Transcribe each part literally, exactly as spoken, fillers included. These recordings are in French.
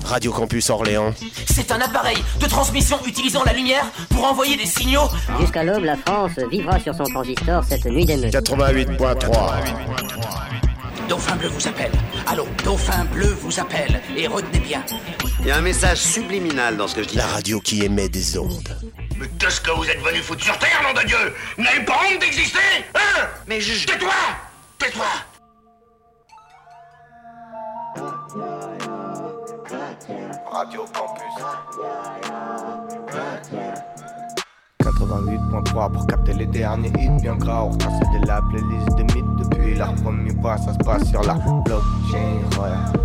Radio Campus Orléans. C'est un appareil de transmission utilisant la lumière pour envoyer des signaux. Jusqu'à l'aube, la France vivra sur son transistor cette nuit d'émeute. quatre-vingt-huit point trois. Dauphin Bleu vous appelle. Allô, Dauphin Bleu vous appelle. Et retenez bien. Il y a un message subliminal dans ce que je dis. La radio qui émet des ondes. Mais qu'est-ce que vous êtes venu foutre sur Terre, nom de Dieu? Vous n'avez pas honte d'exister? Hein? Mais je... Tais-toi! Tais-toi! Radio Campus quatre-vingt-huit point trois pour capter les derniers hits bien gras. On repasse de la playlist de mythes depuis leur premier pas. Ça se passe sur la blockchain, ouais.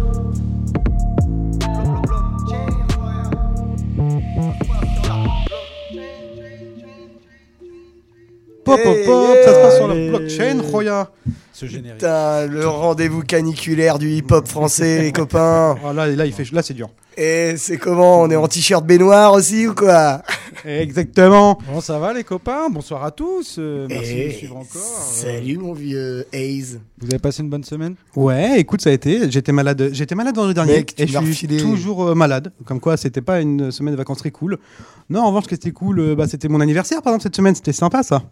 Pop, pop, pop, ça se passe sur la blockchain, Roya. Ce générique. Putain, le rendez-vous caniculaire du hip-hop français, les copains. Oh, là, là, il fait, là, c'est dur. Et c'est comment? On est en t-shirt baignoire aussi ou quoi? Exactement. Bon, ça va les copains? Bonsoir à tous. Euh, merci Et de nous suivre encore. Salut mon vieux Hayes. Vous avez passé une bonne semaine? Ouais, écoute, ça a été. J'étais malade. J'étais malade dans le dernier. Mec, tu et je m'as suis refilé. toujours euh, malade. Comme quoi, c'était pas une semaine de vacances très cool. Non, en revanche, ce qui était cool, euh, bah, c'était mon anniversaire, par exemple, cette semaine. C'était sympa, ça.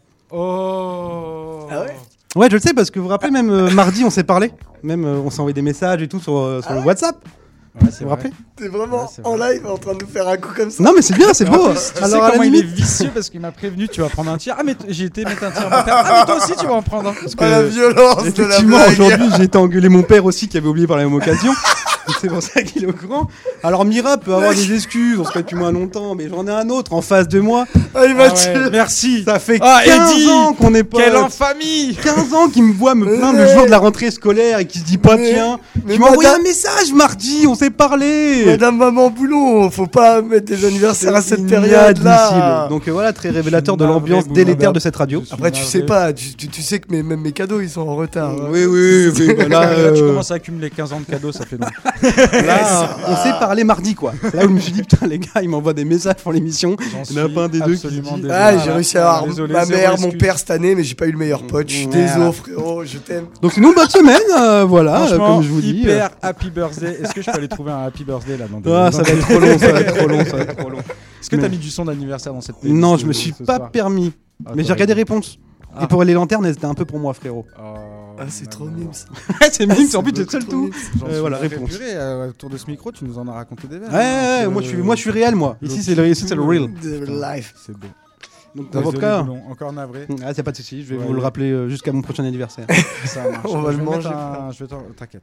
Oh. Ah ouais? Ouais, je le sais, parce que vous vous rappelez, même euh, mardi, on s'est parlé. Même, euh, on s'est envoyé des messages et tout sur, euh, sur Ah le ouais WhatsApp. Ouais, c'est Vous vous vrai. rappelez? T'es vraiment Ouais, c'est en vrai. live en train de nous faire un coup comme ça? Non, mais c'est bien, c'est En beau. plus, tu Alors, sais à la comment il est limite- vicieux parce qu'il m'a prévenu, tu vas prendre un tir. Ah mais t- j'ai été mettre un tir mortel. Ah mais toi aussi tu vas en prendre un. Parce Oh, la violence de la Effectivement, blague. aujourd'hui, j'ai été engueuler mon père aussi qui avait oublié par la même occasion. Donc c'est pour ça qu'il est au courant. Alors Mira peut avoir des excuses, on se fait depuis moins longtemps, mais j'en ai un autre en face de moi. Ah, il m'a Ah tué. ouais, merci. Ça fait Ah, quinze Eddie, ans qu'on est pas... Quelle infamie. quinze ans qu'il me voit me plaindre le Ouais. jour de la rentrée scolaire et qui se dit pas Mais- tiens. mais Tu m'as envoyé madame- un message mardi, on s'est parlé. Madame Maman Boulon, faut pas mettre des anniversaires à cette Inadmissible. période-là. Donc euh, voilà, très révélateur de navré, l'ambiance Boulon. délétère de cette radio. Je suis Après, tu navré. sais pas, tu, tu, tu sais que mes, même mes cadeaux ils sont en retard. hein. Oui, oui, oui. bah là, Là, tu euh, commences à accumuler quinze ans de cadeaux, ça fait long. là, on s'est parlé mardi quoi. Là où je me suis dit putain les gars, ils m'envoient des messages pour l'émission. J'en Il y en a suis pas un des deux qui absolument dit- désolé. Ah, j'ai Voilà. réussi à avoir Désolé, ma zéro mère, mon excuse. père cette année, mais j'ai pas eu le meilleur pote. Je suis Voilà. désolé, frérot, je t'aime. Donc c'est nous une bonne semaine, euh, voilà, euh, Franchement, comme je vous dis. hyper happy birthday. Est-ce que je peux aller trouver un happy birthday là dans des- Ah, dans ça va des- être trop long, ça va être trop long, ça va être trop long. Est-ce que t'as Mais- mis du son d'anniversaire dans cette playlist Non, je de- me de suis ce pas soir permis. Ah, Mais j'ai t'aurais regardé dû. réponses. Ah. Et pour les lanternes, elles étaient un peu pour moi, frérot. Oh, Ah, c'est trop non, non. mimes. c'est mime, c'est en plus, c'est seul trop tout. mimes. J'en Euh, suis voilà, navré, réponse. purée, euh, autour de ce micro, tu nous en as raconté des verres. Ouais, ouais, ouais, moi je suis, moi je suis réel, moi. Ici c'est le, ici c'est le real. The life. C'est beau. Donc dans Désolé, votre cas, Boulon, encore navré. ah, c'est pas de souci, je vais Ouais, vous le ouais. rappeler euh, jusqu'à mon prochain anniversaire. Ça marche. On va Je le vais mettre manger, un- Je vais t'en- T'inquiète.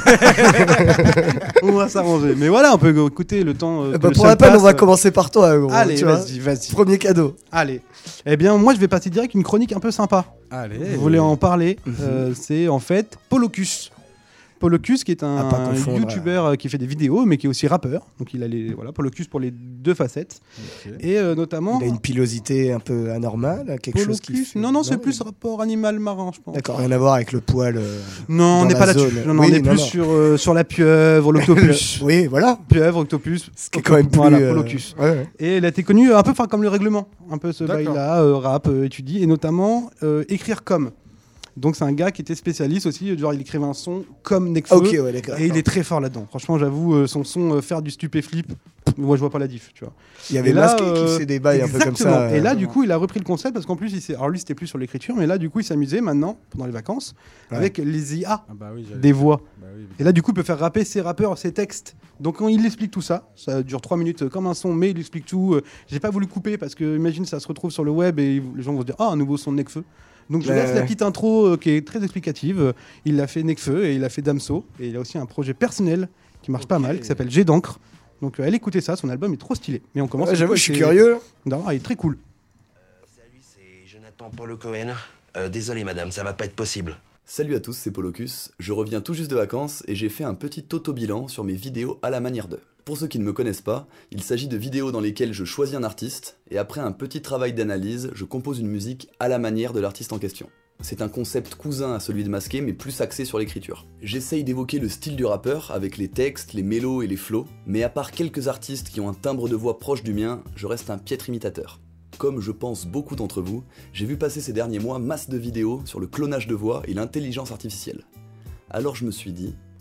On va s'arranger. Mais voilà, on peut écouter le temps. euh, que Bah, le pour seul la peine, on passe, va euh, commencer par toi, gros. Allez, tu vois. vas-y, vas-y. Premier cadeau. Allez. Eh bien, moi je vais passer direct une chronique un peu sympa. Allez. Vous voulez en parler Mhm. Euh, C'est en fait Polocus. Polocus qui est un À pas confondre, youtubeur euh, qui fait des vidéos mais qui est aussi rappeur. Donc il a les voilà Polocus pour les deux facettes Ok. et euh, notamment Il a une pilosité un peu anormale, quelque chose qui. Polocus. fait- Non non, c'est plus rapport animal marin, je pense. D'accord, rien à voir avec le poil. euh, Non, on dans n'est la pas là-dessus. zone. Non, non, Oui, on est non, plus non. sur euh, sur la pieuvre, l'octopus. Oui, voilà. Pieuvre, octopus. Ce qui est quand même plus. Voilà, euh, Polocus. Ouais, ouais. Et il a été connu euh, un peu enfin, comme le règlement, un peu ce D'accord. bail-là, euh, rap, euh, étudie, et notamment euh, écrire comme. Donc c'est un gars qui était spécialiste aussi, genre il écrivait un son comme Nekfeu, Ok, ouais, d'accord. et il est très fort là-dedans. Franchement, j'avoue, euh, son son euh, faire du stupéflip, moi je vois pas la diff, tu vois. Il y avait Et là, Masqué qui euh, faisait des bails un peu comme exactement. ça. Et là, euh, du coup, il a repris le concept parce qu'en plus, il s'est... alors lui, c'était plus sur l'écriture, mais là, du coup, il s'amusait maintenant, pendant les vacances, Ouais. avec les I A Ah bah oui, j'allais- des voix. Bah oui, Et là, du coup, il peut faire rapper ses rappeurs, ses textes. Donc, quand il explique tout ça, ça dure trois minutes euh, comme un son, mais il explique tout. euh, J'ai pas voulu couper parce que, imagine, ça se retrouve sur le web et les gens vont se dire ah, un nouveau son de Nekfeu. Donc, je Ouais, laisse la ouais. petite intro euh, qui est très explicative. Euh, Il a fait Nekfeu et il a fait Damso. Et il a aussi un projet personnel qui marche pas Ok. mal, qui s'appelle Jet d'encre. Donc, euh, allez écouter ça, son album est trop stylé. Mais on commence. ouais, du J'avoue, coup, je suis avec curieux. ses- Non, il est très cool. Salut, c'est Jonathan Paulo Cohen. Euh, désolé madame, ça va pas être possible. Salut à tous, c'est Polocus. Je reviens tout juste de vacances et j'ai fait un petit auto-bilan sur mes vidéos à la manière de. Pour ceux qui ne me connaissent pas, il s'agit de vidéos dans lesquelles je choisis un artiste et après un petit travail d'analyse, je compose une musique à la manière de l'artiste en question. C'est un concept cousin à celui de Masqué mais plus axé sur l'écriture. J'essaye d'évoquer le style du rappeur avec les textes, les mélos et les flows, mais à part quelques artistes qui ont un timbre de voix proche du mien, je reste un piètre imitateur. Comme je pense beaucoup d'entre vous, j'ai vu passer ces derniers mois masse de vidéos sur le clonage de voix et l'intelligence artificielle. Alors je me suis dit,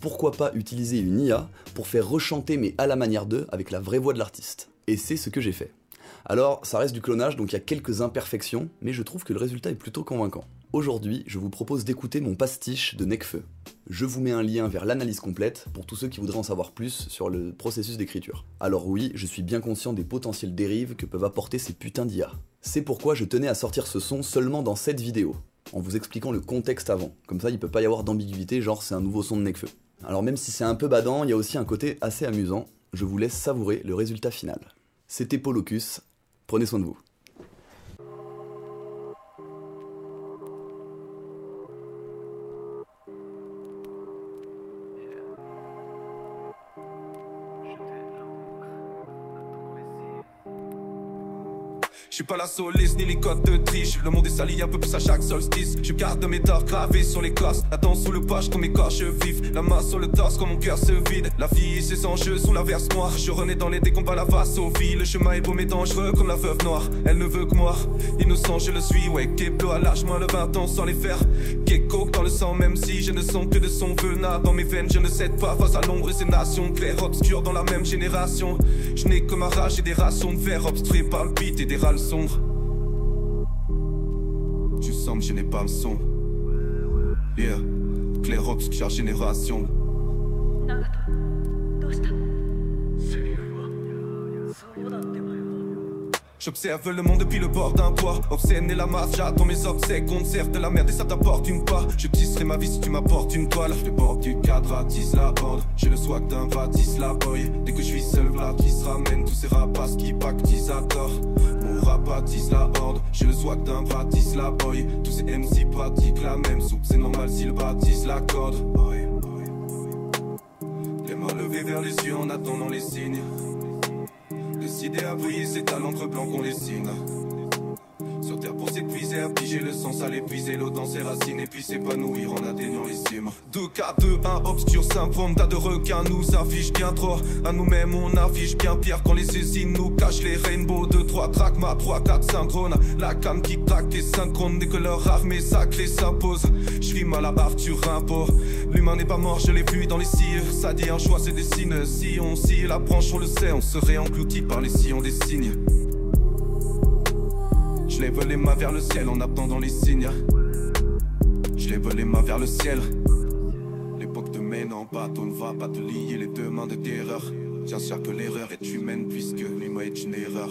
pourquoi pas utiliser une I A pour faire rechanter mais à la manière d'eux avec la vraie voix de l'artiste. Et c'est ce que j'ai fait. Alors, ça reste du clonage, donc il y a quelques imperfections, mais je trouve que le résultat est plutôt convaincant. Aujourd'hui, je vous propose d'écouter mon pastiche de Nekfeu. Je vous mets un lien vers l'analyse complète pour tous ceux qui voudraient en savoir plus sur le processus d'écriture. Alors oui, je suis bien conscient des potentielles dérives que peuvent apporter ces putains d'I A. C'est pourquoi je tenais à sortir ce son seulement dans cette vidéo, en vous expliquant le contexte avant. Comme ça, il peut pas y avoir d'ambiguïté, genre c'est un nouveau son de Nekfeu. Alors même si c'est un peu badant, il y a aussi un côté assez amusant. Je vous laisse savourer le résultat final. C'était Polocus, prenez soin de vous. Je suis pas la soliste ni les codes de triche. Le monde est sali un peu plus à chaque solstice. Je garde mes torts gravés sur l'écorce. La dent sous le poche comme écorche vif. La main sur le torse comme mon cœur se vide. La vie et ses enjeux sous la verse noire. Je renais dans les décombats, la vasse au vie. Le chemin est beau mais dangereux comme la veuve noire. Elle ne veut que moi, innocent je le suis. Ouais, Keplo à l'âge moins le vingt ans sans les faire. Kekok dans le sang même si je ne sens que de son venin. Dans mes veines je ne cède pas face à l'ombre et ses nations. Clair obscur dans la même génération. Je n'ai que ma rage et des rations de fer obstruées par le beat et des râles sombre. Tu sens que je n'ai pas le son. Yeah, clair obscure génération. J'observe le monde depuis le bord d'un toit. Obscène et la masse, j'attends mes obsèques. On te sert de la merde et ça t'apporte une part. Je tisserai ma vie si tu m'apportes une toile. Le bord du cadre attise la horde. J'ai le swag d'un Bratislava boy. Dès que je suis seul, Vlad qui se ramène. Tous ces rapaces qui pactisent à tort. Mon rap attise la horde. J'ai le swag d'un Bratislava boy. Tous ces M C pratiquent la même soupe. C'est normal s'ils baptisent la corde. Les mains levées vers les cieux en attendant les signes. Décidé à briller, c'est à l'encre blanc qu'on les signe. Sur terre pour s'épuiser, à piger le sens, à l'épuiser, l'eau dans ses racines et puis s'épanouir en atteignant les cimes. deux K deux un obscur symptôme, tas de requins nous affichent bien trop. À nous-mêmes on affiche bien pire quand les saisines nous cachent les rainbows. deux trois track, ma trois quatre synchrone. La canne qui traque et synchrone dès que leur armée sacrée s'impose. Je rime à la Arthur Rimbaud. L'humain n'est pas mort, je l'ai vu dans les cires. Ça dit un choix se dessine. Si on scie la branche on le sait, on serait englouti par les sillons des signes. Je lève les mains vers le ciel en attendant les signes. Je lève les mains vers le ciel. L'époque te mène en bateau, ne va pas te lier les deux mains de terreur. Bien sûr que l'erreur est humaine puisque l'humain est une erreur.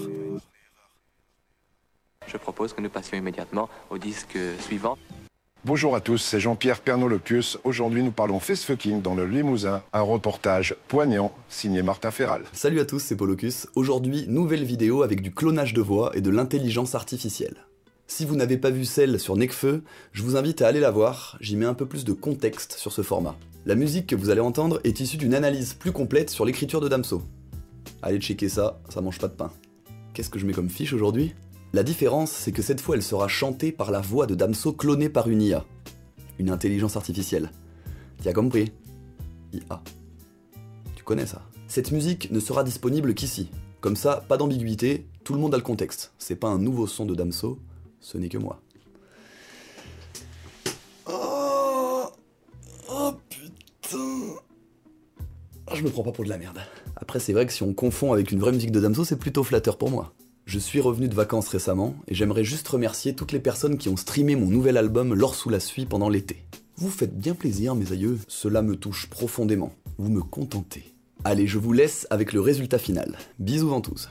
Je propose que nous passions immédiatement au disque suivant. Bonjour à tous, c'est Jean-Pierre Pernolopus. Aujourd'hui, nous parlons face-fucking dans le Limousin, un reportage poignant signé Martin Ferral. Salut à tous, c'est Polocus. Aujourd'hui, nouvelle vidéo avec du clonage de voix et de l'intelligence artificielle. Si vous n'avez pas vu celle sur Nekfeu, je vous invite à aller la voir, j'y mets un peu plus de contexte sur ce format. La musique que vous allez entendre est issue d'une analyse plus complète sur l'écriture de Damso. Allez checker ça, ça mange pas de pain. Qu'est-ce que je mets comme fiche aujourd'hui ? La différence, c'est que cette fois, elle sera chantée par la voix de Damso clonée par une I A. Une intelligence artificielle. Tu as compris ? I A. Tu connais ça ? Cette musique ne sera disponible qu'ici. Comme ça, pas d'ambiguïté, tout le monde a le contexte. C'est pas un nouveau son de Damso, ce n'est que moi. Oh, oh putain. Je me prends pas pour de la merde. Après, c'est vrai que si on confond avec une vraie musique de Damso, c'est plutôt flatteur pour moi. Je suis revenu de vacances récemment et j'aimerais juste remercier toutes les personnes qui ont streamé mon nouvel album L'or sous la suie pendant l'été. Vous faites bien plaisir mes aïeux, cela me touche profondément, vous me contentez. Allez, je vous laisse avec le résultat final. Bisous ventouses.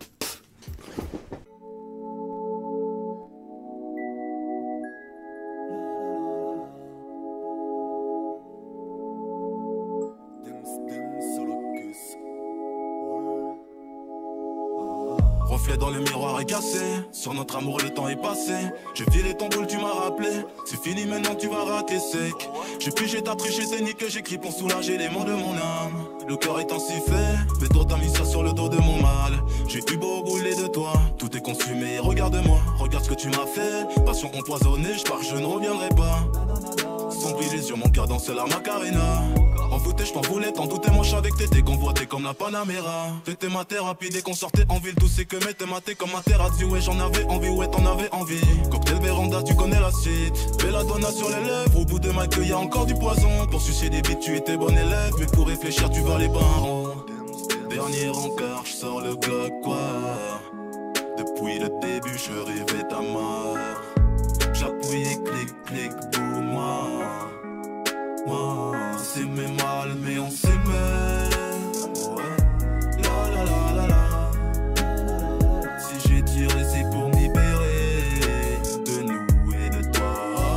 Reflet dans le miroir est cassé. Sur notre amour le temps est passé. J'ai filé ton boule, tu m'as rappelé. C'est fini maintenant, tu vas rater sec. J'ai pigé, t'as triché, t'es niqué. J'écris pour soulager les maux de mon âme. Le cœur est ainsi fait. Mais toi t'as mis ça sur le dos de mon mal. J'ai eu beau rouler de toi. Tout est consumé, regarde-moi. Regarde ce que tu m'as fait. Passion empoisonnée, je pars, je ne reviendrai pas. Sombris les yeux, mon cœur dans ce la Macarena. foutais, je t'en voulais, t'en doutais, moi j'avais que t'étais convoité comme la Panamera. T'étais ma thérapie dès qu'on sortait en ville, tout c'est que m'était maté comme ma thérapie. Ouais, j'en avais envie, ouais, t'en avais envie. Cocktail véranda, tu connais la suite. Belladonna sur les lèvres, au bout de ma queue, y'a encore du poison. Pour sucer des bites, tu étais bon élève, mais pour réfléchir, tu vas les barreaux. Dernier encart, je sors le Glock, quoi. Depuis le début, je rêvais ta mort. J'appuyais, clic, clic, boum, moi. Moi, on s'aimait mal, mais on s'aimait. Ouais. La la la la la. Si j'ai tiré, c'est pour me libérer de nous et de toi.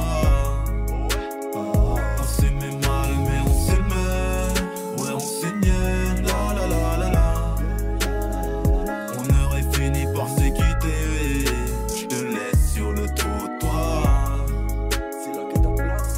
On s'aimait mal, mais on s'aimait. Ouais, on saignait. La la la la la. On aurait fini par se quitter. Je te laisse sur le trottoir. C'est là que t'as place.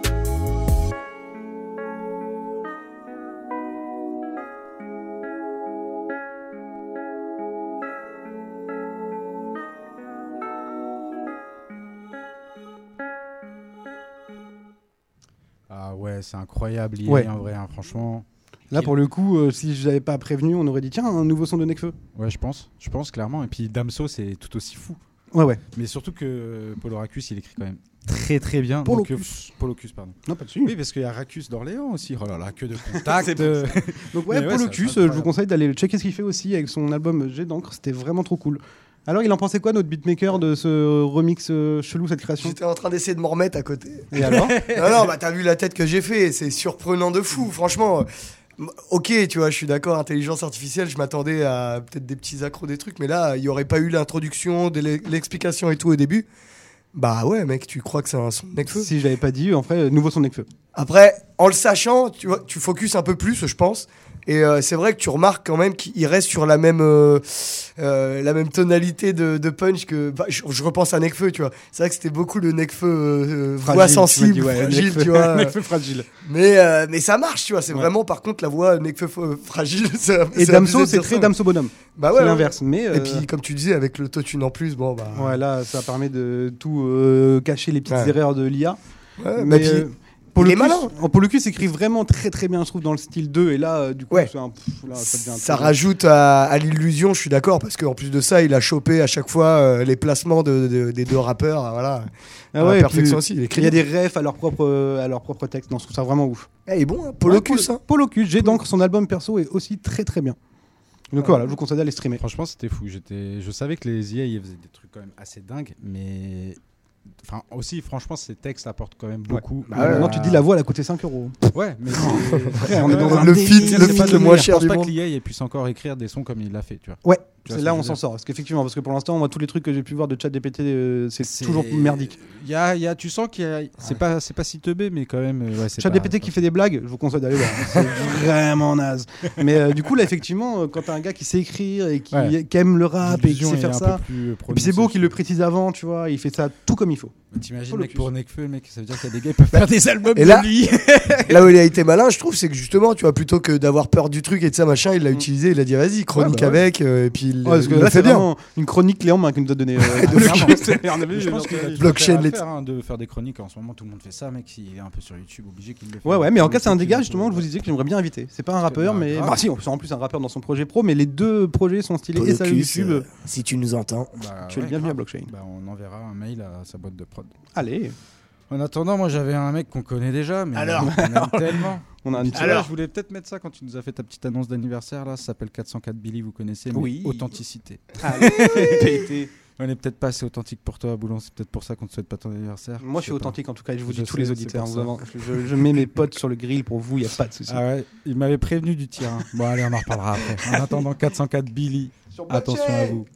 Ah ouais, c'est incroyable, il Ouais. est en vrai, hein, franchement. Là, pour le coup, euh, si je n'avais pas prévenu, on aurait dit tiens, un nouveau son de Nekfeu. Ouais, je pense, je pense clairement. Et puis Damso, c'est tout aussi fou. Ouais, ouais. Mais surtout que Paul Racus, il écrit quand même très très bien. Polocus. Donc, euh, Polocus, pardon. Non, pas dessus. Oui, parce qu'il y a Racus d'Orléans aussi. Oh là là, que de contact. C'est pour ça. Donc ouais, Mais ouais, Polocus, ça- euh, je vous conseille d'aller checker ce qu'il fait aussi avec son album Jet d'encre. C'était vraiment trop cool. Alors, il en pensait quoi, notre beatmaker, de ce remix euh, chelou, cette création? J'étais en train d'essayer de m'en remettre à côté. Et alors? Non, non, bah t'as vu la tête que j'ai fait, c'est surprenant de fou, franchement. Ok, tu vois, je suis d'accord, intelligence artificielle, je m'attendais à peut-être des petits accros, des trucs, mais là, il n'y aurait pas eu l'introduction, de l'e- l'explication et tout au début. Bah ouais, mec, tu crois que c'est un son de Nekfeu? Si je l'avais pas dit, en vrai, nouveau son de Nekfeu. Après, en le sachant, tu vois, tu focuses un peu plus, je pense. Et euh, c'est vrai que tu remarques quand même qu'il reste sur la même, euh, euh, la même tonalité de, de punch que. Bah, je, je repense à Nekfeu, tu vois. C'est vrai que c'était beaucoup le Nekfeu euh, Fragile, voix tu m'as sensible, dit, ouais, fragile, Nekfeu- tu vois. Nekfeu fragile. Mais, euh, mais ça marche, tu vois. C'est Ouais. vraiment, par contre, la voix Nekfeu f- fragile. ça- Et c'est Damso, abusé de c'est dire très ça. Damso bonhomme. Bah C'est ouais. ouais. l'inverse. Mais, euh, Et puis, comme tu disais, avec l'autotune en plus, bon, bah. Ouais, là, ça permet de tout euh, cacher les petites Ouais. erreurs de l'I A. Ouais, mais bah, puis, euh, il est Polocus- malin. en Polocus écrit vraiment très très bien, je trouve, dans le style deux. Et là, euh, du coup, Ouais. c'est un, pff, là, ça devient un Ça truc- rajoute à, à l'illusion, je suis d'accord, parce qu'en plus de ça, il a chopé à chaque fois euh, les placements de, de- des deux rappeurs, euh, voilà. Ah à ouais, la et perfection puis, aussi. Il, est il y a crédible. des refs à leur propre, à leur propre texte. Non, je trouve ça vraiment ouf. Eh, il est bon, hein, Polocus. Ouais, hein. Polocus, j'ai donc son album perso est aussi très très bien. Donc voilà, je vous conseille d'aller streamer. Franchement, c'était fou. J'étais, je savais que les I A ils faisaient des trucs quand même assez dingues, mais enfin aussi, franchement, ces textes apportent quand même beaucoup. Bah ouais, maintenant, tu dis la voix, elle a coûté cinq euros. Ouais, mais Frère, on est dans un Le délire. feat, le c'est feat pas le donné. moins Je cher pense du pas monde. que l'I A il puisse encore écrire des sons comme il l'a fait, tu vois. Ouais, Tu vois c'est ce là que on je s'en veux dire. sort. Parce qu'effectivement, parce que pour l'instant, moi, tous les trucs que j'ai pu voir de ChatGPT, euh, c'est C'est- toujours merdique. Il y a, il y a, tu sens qu'il y a, c'est pas, c'est pas si teubé, mais quand même, euh, ouais, c'est ChatGPT pas- qui fait des blagues, je vous conseille d'aller voir. C'est vraiment naze. Mais euh, du coup, là, effectivement, euh, quand t'as un gars qui sait écrire et qui, Ouais. qui aime le rap et qui L'illusion sait est faire un ça, peu plus, euh, et puis c'est beau prononcée, qu'il le précise avant, tu vois, il fait ça tout comme il faut. T'imagines, Polocus. mec, pour Nekfeu, mec, ça veut dire qu'il y a des gars qui peuvent faire des albums Et là, de lui. là où il a été malin, je trouve, c'est que justement, tu vois, plutôt que d'avoir peur du truc et de ça, machin, il l'a utilisé, il a dit vas-y, chronique Ouais, bah ouais. avec, euh, et puis il, Ouais, parce que il là, le c'est fait bien. vraiment une chronique Léon qui nous a donné. euh, Ah, de clairement. C'est- on avait vu, Je pense genre, qu'il a euh, du blockchain, à les- faire, hein, de faire des chroniques. En ce moment, tout le monde fait ça, mec. S'il est un peu sur YouTube, obligé qu'il le fasse. Ouais, ouais, mais en cas, c'est un des YouTube, gars, un justement, peu, je vous disais que j'aimerais bien inviter. C'est pas un rappeur, bah, mais. grave. Bah, si, c'est en plus un rappeur dans son projet pro, mais les deux projets sont stylés. Et ça, Polocus, YouTube, euh, si tu nous entends. Bah, tu es le ouais, bienvenu à grave. Blockchain. Bah, on enverra un mail à sa boîte de prod. Allez. En attendant, moi j'avais un mec qu'on connaît déjà, mais Alors on aime tellement. On a un Tu petit. vois, Alors je voulais peut-être mettre ça quand tu nous as fait ta petite annonce d'anniversaire là. Ça s'appelle quatre cent quatre Billy, vous connaissez, mais Oui. authenticité. Allez, pété. On est peut-être pas assez authentique pour toi, Boulon. C'est peut-être pour ça qu'on te souhaite pas ton anniversaire. Moi, je suis sais pas. authentique en tout cas, et je vous Je dis tous sais, les c'est auditeurs. pour Vraiment, je, je mets mes potes sur le grill pour vous, il n'y a pas de souci. Ah ouais, il m'avait prévenu du tir. hein. Bon, allez, on en reparlera après. En attendant, quatre cent quatre Billy. Attention à vous.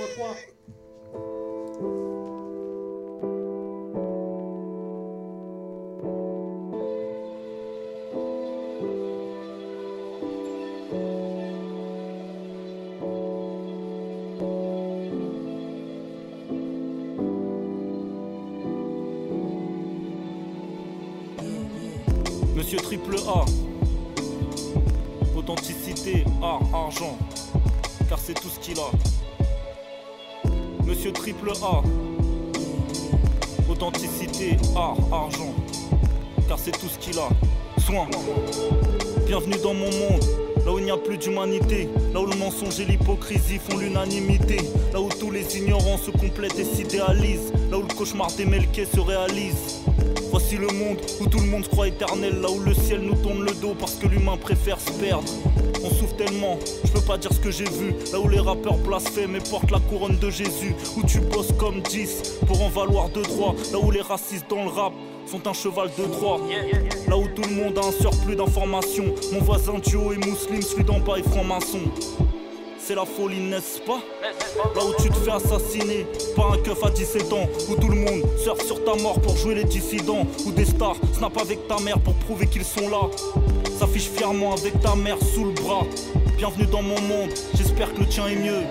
Monsieur Triple A, authenticité, art, argent, car c'est tout ce qu'il a. Monsieur Triple A, authenticité, art, argent, car c'est tout ce qu'il a. Son besoin. Bienvenue dans mon monde, là où il n'y a plus d'humanité, là où le mensonge et l'hypocrisie font l'unanimité, là où tous les ignorants se complètent et s'idéalisent, là où le cauchemar des Melkés se réalise. Voici le monde où tout le monde se croit éternel, là où le ciel nous tourne le dos parce que l'humain préfère se perdre. On souffre tellement, je peux pas dire ce que j'ai vu, là où les rappeurs blasphèment et portent la couronne de Jésus, où tu bosses comme dix pour en valoir deux trois, là où les racistes dans le rap sont un cheval de Troie, là où tout le monde a un surplus d'informations. Mon voisin du haut est musulman, celui d'en bas est franc-maçon. C'est la folie, n'est-ce pas? Là où tu te fais assassiner par un keuf à dix-sept ans, où tout le monde surfe sur ta mort pour jouer les dissidents, où des stars snap avec ta mère pour prouver qu'ils sont là, s'affiche fièrement avec ta mère sous le bras. Bienvenue dans mon monde, j'espère que le tien est mieux.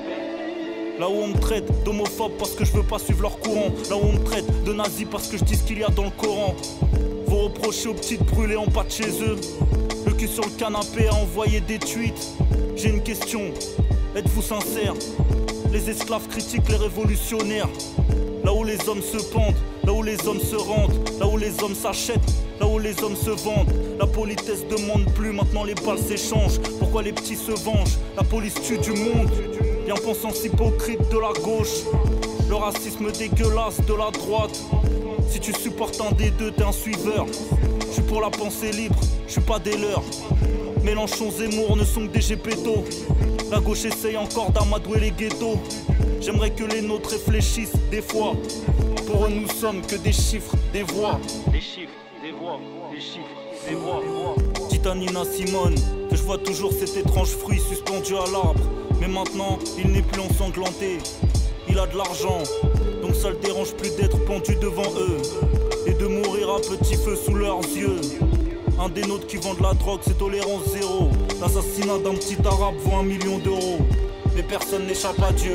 Là où on me traite d'homophobe parce que je veux pas suivre leur courant, là où on me traite de nazi parce que je dis ce qu'il y a dans le Coran. Vous reprochez aux petites brûlées en bas de chez eux, le cul sur le canapé à envoyer des tweets. J'ai une question, êtes-vous sincères? Les esclaves critiquent les révolutionnaires. Là où les hommes se pendent, là où les hommes se rendent, là où les hommes s'achètent, là où les hommes se vendent. La politesse demande plus, maintenant les balles s'échangent. Pourquoi les petits se vengent? La police tue du monde. Bien-pensance hypocrite de la gauche, le racisme dégueulasse de la droite. Si tu supportes un des deux, t'es un suiveur. Je suis pour la pensée libre, je suis pas des leurs. Mélenchon, Zemmour ne sont que des gépétos. La gauche essaye encore d'amadouer les ghettos. J'aimerais que les nôtres réfléchissent des fois. Pour eux nous sommes que des chiffres, des voix. Des chiffres, des voix, des chiffres, des voix. Dites à Nina Simone que je vois toujours cet étrange fruit suspendu à l'arbre. Mais maintenant il n'est plus ensanglanté. Il a de l'argent, donc ça le dérange plus d'être pendu devant eux et de mourir à petit feu sous leurs yeux. Un des nôtres qui vend de la drogue, c'est tolérance zéro. L'assassinat d'un petit arabe vaut un million d'euros. Mais personne n'échappe à Dieu.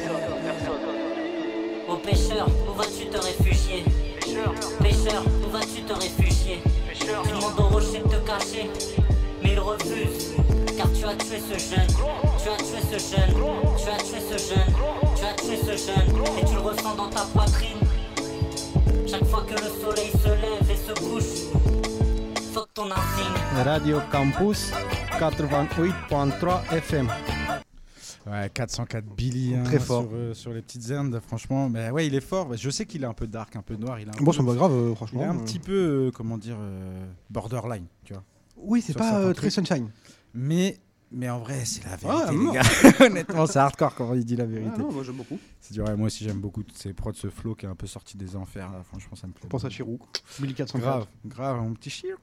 Ô pêcheur, où vas-tu te réfugier? Pêcheur, où vas-tu te réfugier? Tu demandes au rocher de te cacher, mais il refuse. Car tu as tué ce jeune, tu as tué ce jeune, tu as tué ce jeune, tu as tué ce jeune, et tu le ressens dans ta poitrine. Chaque fois que le soleil se lève et se couche, saute ton insigne. Radio Campus quatre-vingt-huit virgule trois F M. Ouais, quatre cent quatre Billy hein, très fort sur, euh, sur les petites zendes, franchement. Mais ouais, il est fort. Je sais qu'il est un peu dark, un peu noir. Il a un bon, peu, c'est pas grave, euh, franchement. Il est un euh... petit peu, euh, comment dire, euh, borderline, tu vois. Oui, c'est pas euh, très sunshine. Mais, mais en vrai, c'est la vérité, ah, les non. gars. Honnêtement, c'est hardcore quand il dit la vérité. Ah, non, moi j'aime beaucoup. C'est vrai, moi aussi j'aime beaucoup toutes ces prods, ce flow qui est un peu sorti des enfers. Là. Franchement, ça me plaît. Je pense à Chirou. mille quatre cents grave, grave, mon petit Chirou.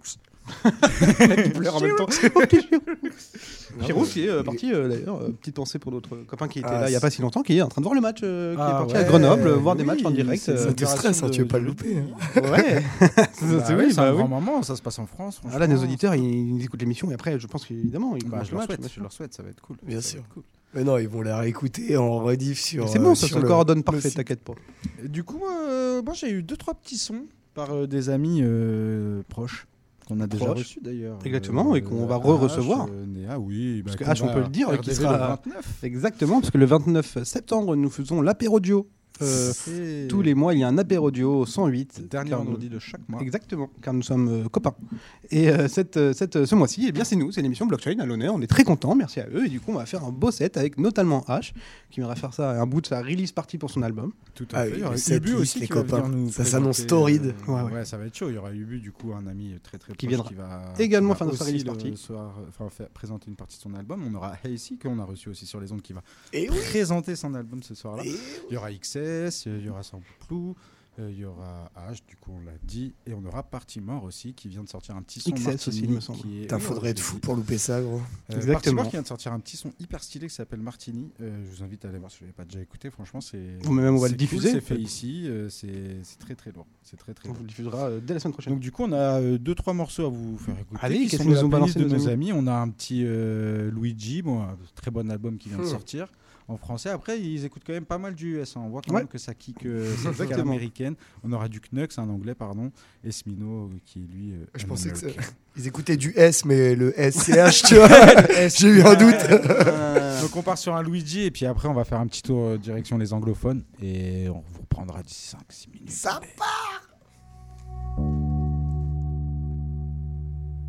Il pleure en même temps. Oh, petit Chirou. Chirou qui est euh, parti euh, d'ailleurs, euh, petite pensée pour notre copain qui était Ah, là il n'y a pas si longtemps, qui est en train de voir le match, euh, qui Ah, est parti ouais, à Grenoble, euh, voir des oui, matchs en direct. Ça euh, te stresse, hein, tu veux pas le louper. Hein. Ouais. Bah c'est oui, oui, c'est un bah grand oui. moment, ça se passe en France. Ah, là, nos auditeurs, ils, ils écoutent l'émission et après, je pense qu'évidemment, ils bah, commencent je le leur match. souhaite, je leur souhaite, ça va être cool. Bien ça sûr. va être cool. Mais non, ils vont la réécouter en rediff sur. C'est bon, euh, ça sur se le- coordonne parfait, le- t'inquiète pas. Et du coup, euh, moi j'ai eu deux trois petits sons par euh, des amis euh, proches qu'on a déjà Proches. reçus d'ailleurs. Exactement, et qu'on va H, re-recevoir. euh, Néa, oui, Parce bah, que H, qu'on on peut va le dire, R D qui V sera le vingt-neuf. Exactement, parce que le vingt-neuf septembre, nous faisons l'apéro duo. Euh, C'est- tous les mois, il y a un apéro duo au cent huit. Le dernier car vendredi nous- de chaque mois. Exactement, car nous sommes euh, copains. Et euh, cette, euh, cette, euh, ce mois-ci, eh bien, c'est nous, c'est l'émission Blockchain à l'honneur. On est très contents, merci à eux. Et du coup, on va faire un beau set avec notamment H, qui viendra faire ça, un bout de sa release party pour son album. Tout Ah à oui, fait. Il y aura le set Ubu list, aussi les qui va copains. venir nous Ça s'annonce présenter, torride. euh, Ouais, ouais. ouais, ça va être chaud. Il y aura Ubu, du coup, un ami très très Qui proche viendra qui va également qui va faire sa aussi release le party. soir, enfin, faire présenter une partie de son album. On aura Hazy qu'on a reçu aussi sur les ondes qui va Et oui. présenter son album ce soir-là. Et Il y aura X S, il y aura Samplou, euh, il y aura H, du coup on l'a dit, et on aura Party Mort aussi qui vient de sortir un petit son X S Martini aussi, il me semble. qui est- Putain, oui, faudrait on être l'a fou dit. pour louper ça, gros. Euh, Exactement. Party Mort qui vient de sortir un petit son hyper stylé qui s'appelle Martini. Euh, je vous invite à aller voir si vous l'avez pas déjà écouté. Franchement, c'est. Bon, mais même on va c'est le diffuser. cool, c'est fait ici. euh, c'est c'est très très lourd. C'est très très On lourd. vous le diffusera euh, dès la semaine prochaine. Donc du coup, on a euh, deux trois morceaux à vous faire écouter. Allez, qui qu'est-ce sont qu'ils de nous la ont playlist balancé, de nos nos amis amis. On a un petit euh, Luigi, bon, un très bon album qui vient de Hmm. sortir en français. Après, ils écoutent quand même pas mal du U S. Hein. On voit quand Ouais. même que ça kick, euh, ça kick à Exactement. l'américaine. On aura du Knux, un anglais, pardon, et Smino euh, qui est lui. euh, Je un pensais que ça- Américain. ils écoutaient du S, mais le S C H, tu vois. J'ai eu un doute. Euh, Donc on part sur un Luigi et puis après on va faire un petit tour euh, direction les anglophones et on vous reprendra d'ici cinq six minutes. Ça part.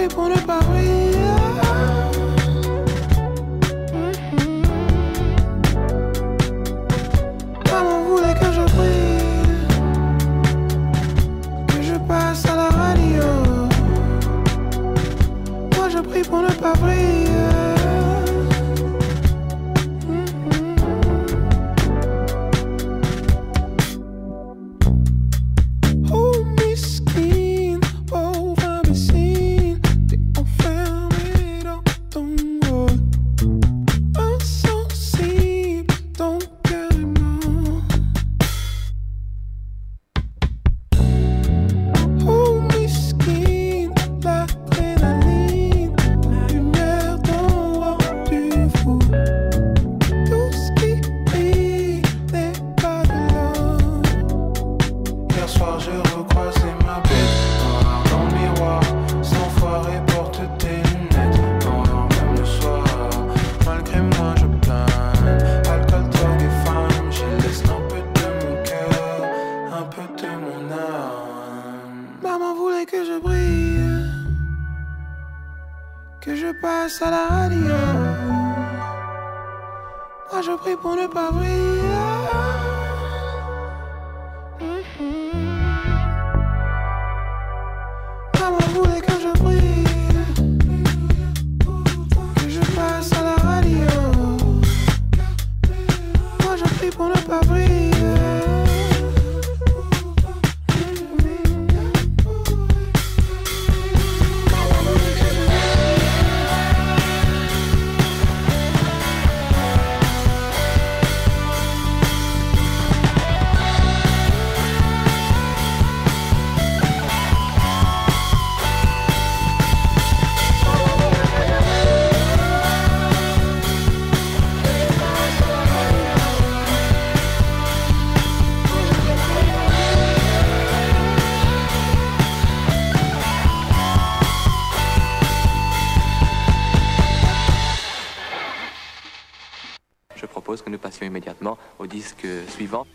prie pour ne pas briller. Maman voulait que je brille, que je passe à la radio. Moi je prie pour ne pas briller. À la radio, moi je prie pour ne pas briller. Mm-hmm. Maman voulait que je brille, que je passe à la radio. Moi je prie pour ne pas briller. Que nous passions immédiatement au disque suivant.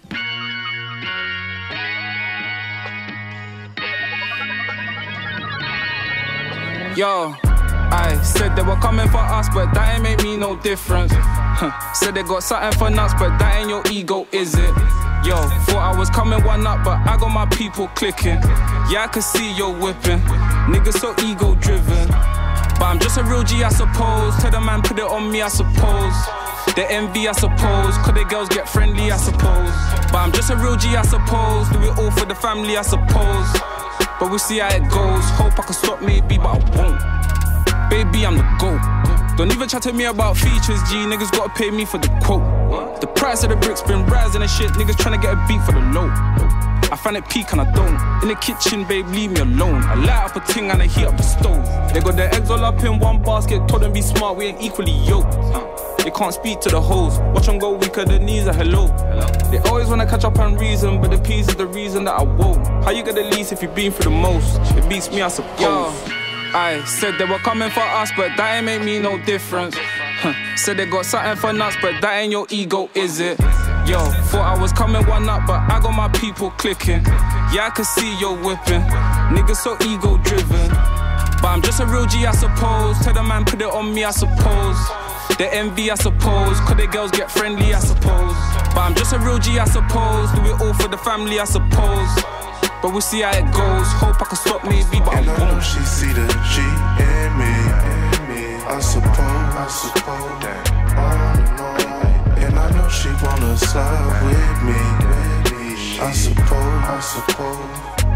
Yo, I said they were coming for us, but that ain't make me no difference. Huh. Said they got something for nuts, but that ain't your ego, is it? Yo, thought I was coming one up, but I got my people clicking. Yeah, I can see you're whipping. Niggas so ego driven. But I'm just a real G, I suppose. Tell the man put it on me, I suppose. The envy, I suppose, cause the girls get friendly, I suppose. But I'm just a real G, I suppose. Do it all for the family, I suppose. But we'll see how it goes. Hope I can stop maybe, but I won't. Baby, I'm the GOAT. Don't even chat to me about features, G. Niggas gotta pay me for the quote. The price of the bricks been rising and shit. Niggas tryna get a beat for the low. I find it peak and I don't. In the kitchen, babe, leave me alone. I light up a ting and I heat up the stove. They got their eggs all up in one basket. Told them be smart, we ain't equally yoked. Uh, they can't speak to the hoes. Watch them go weaker, the knees are hello. They always wanna catch up and reason, but the peace is the reason that I won't. How you get the least if you been through the most? It beats me, I suppose. Yo, I said they were coming for us, but that ain't make me no difference. Huh. Said they got something for nuts, but that ain't your ego, is it? Yo, thought I was coming one up, but I got my people clicking. Yeah, I can see you're whipping. Niggas so ego driven. But I'm just a real G, I suppose. Tell the man put it on me, I suppose. The envy, I suppose. Cause the girls get friendly, I suppose. But I'm just a real G, I suppose. Do it all for the family, I suppose. But we'll see how it goes. Hope I can stop maybe, but and I I won't. know she see the G in me. I suppose, I suppose that on and on. And I know she wanna slide with me. I suppose, I suppose.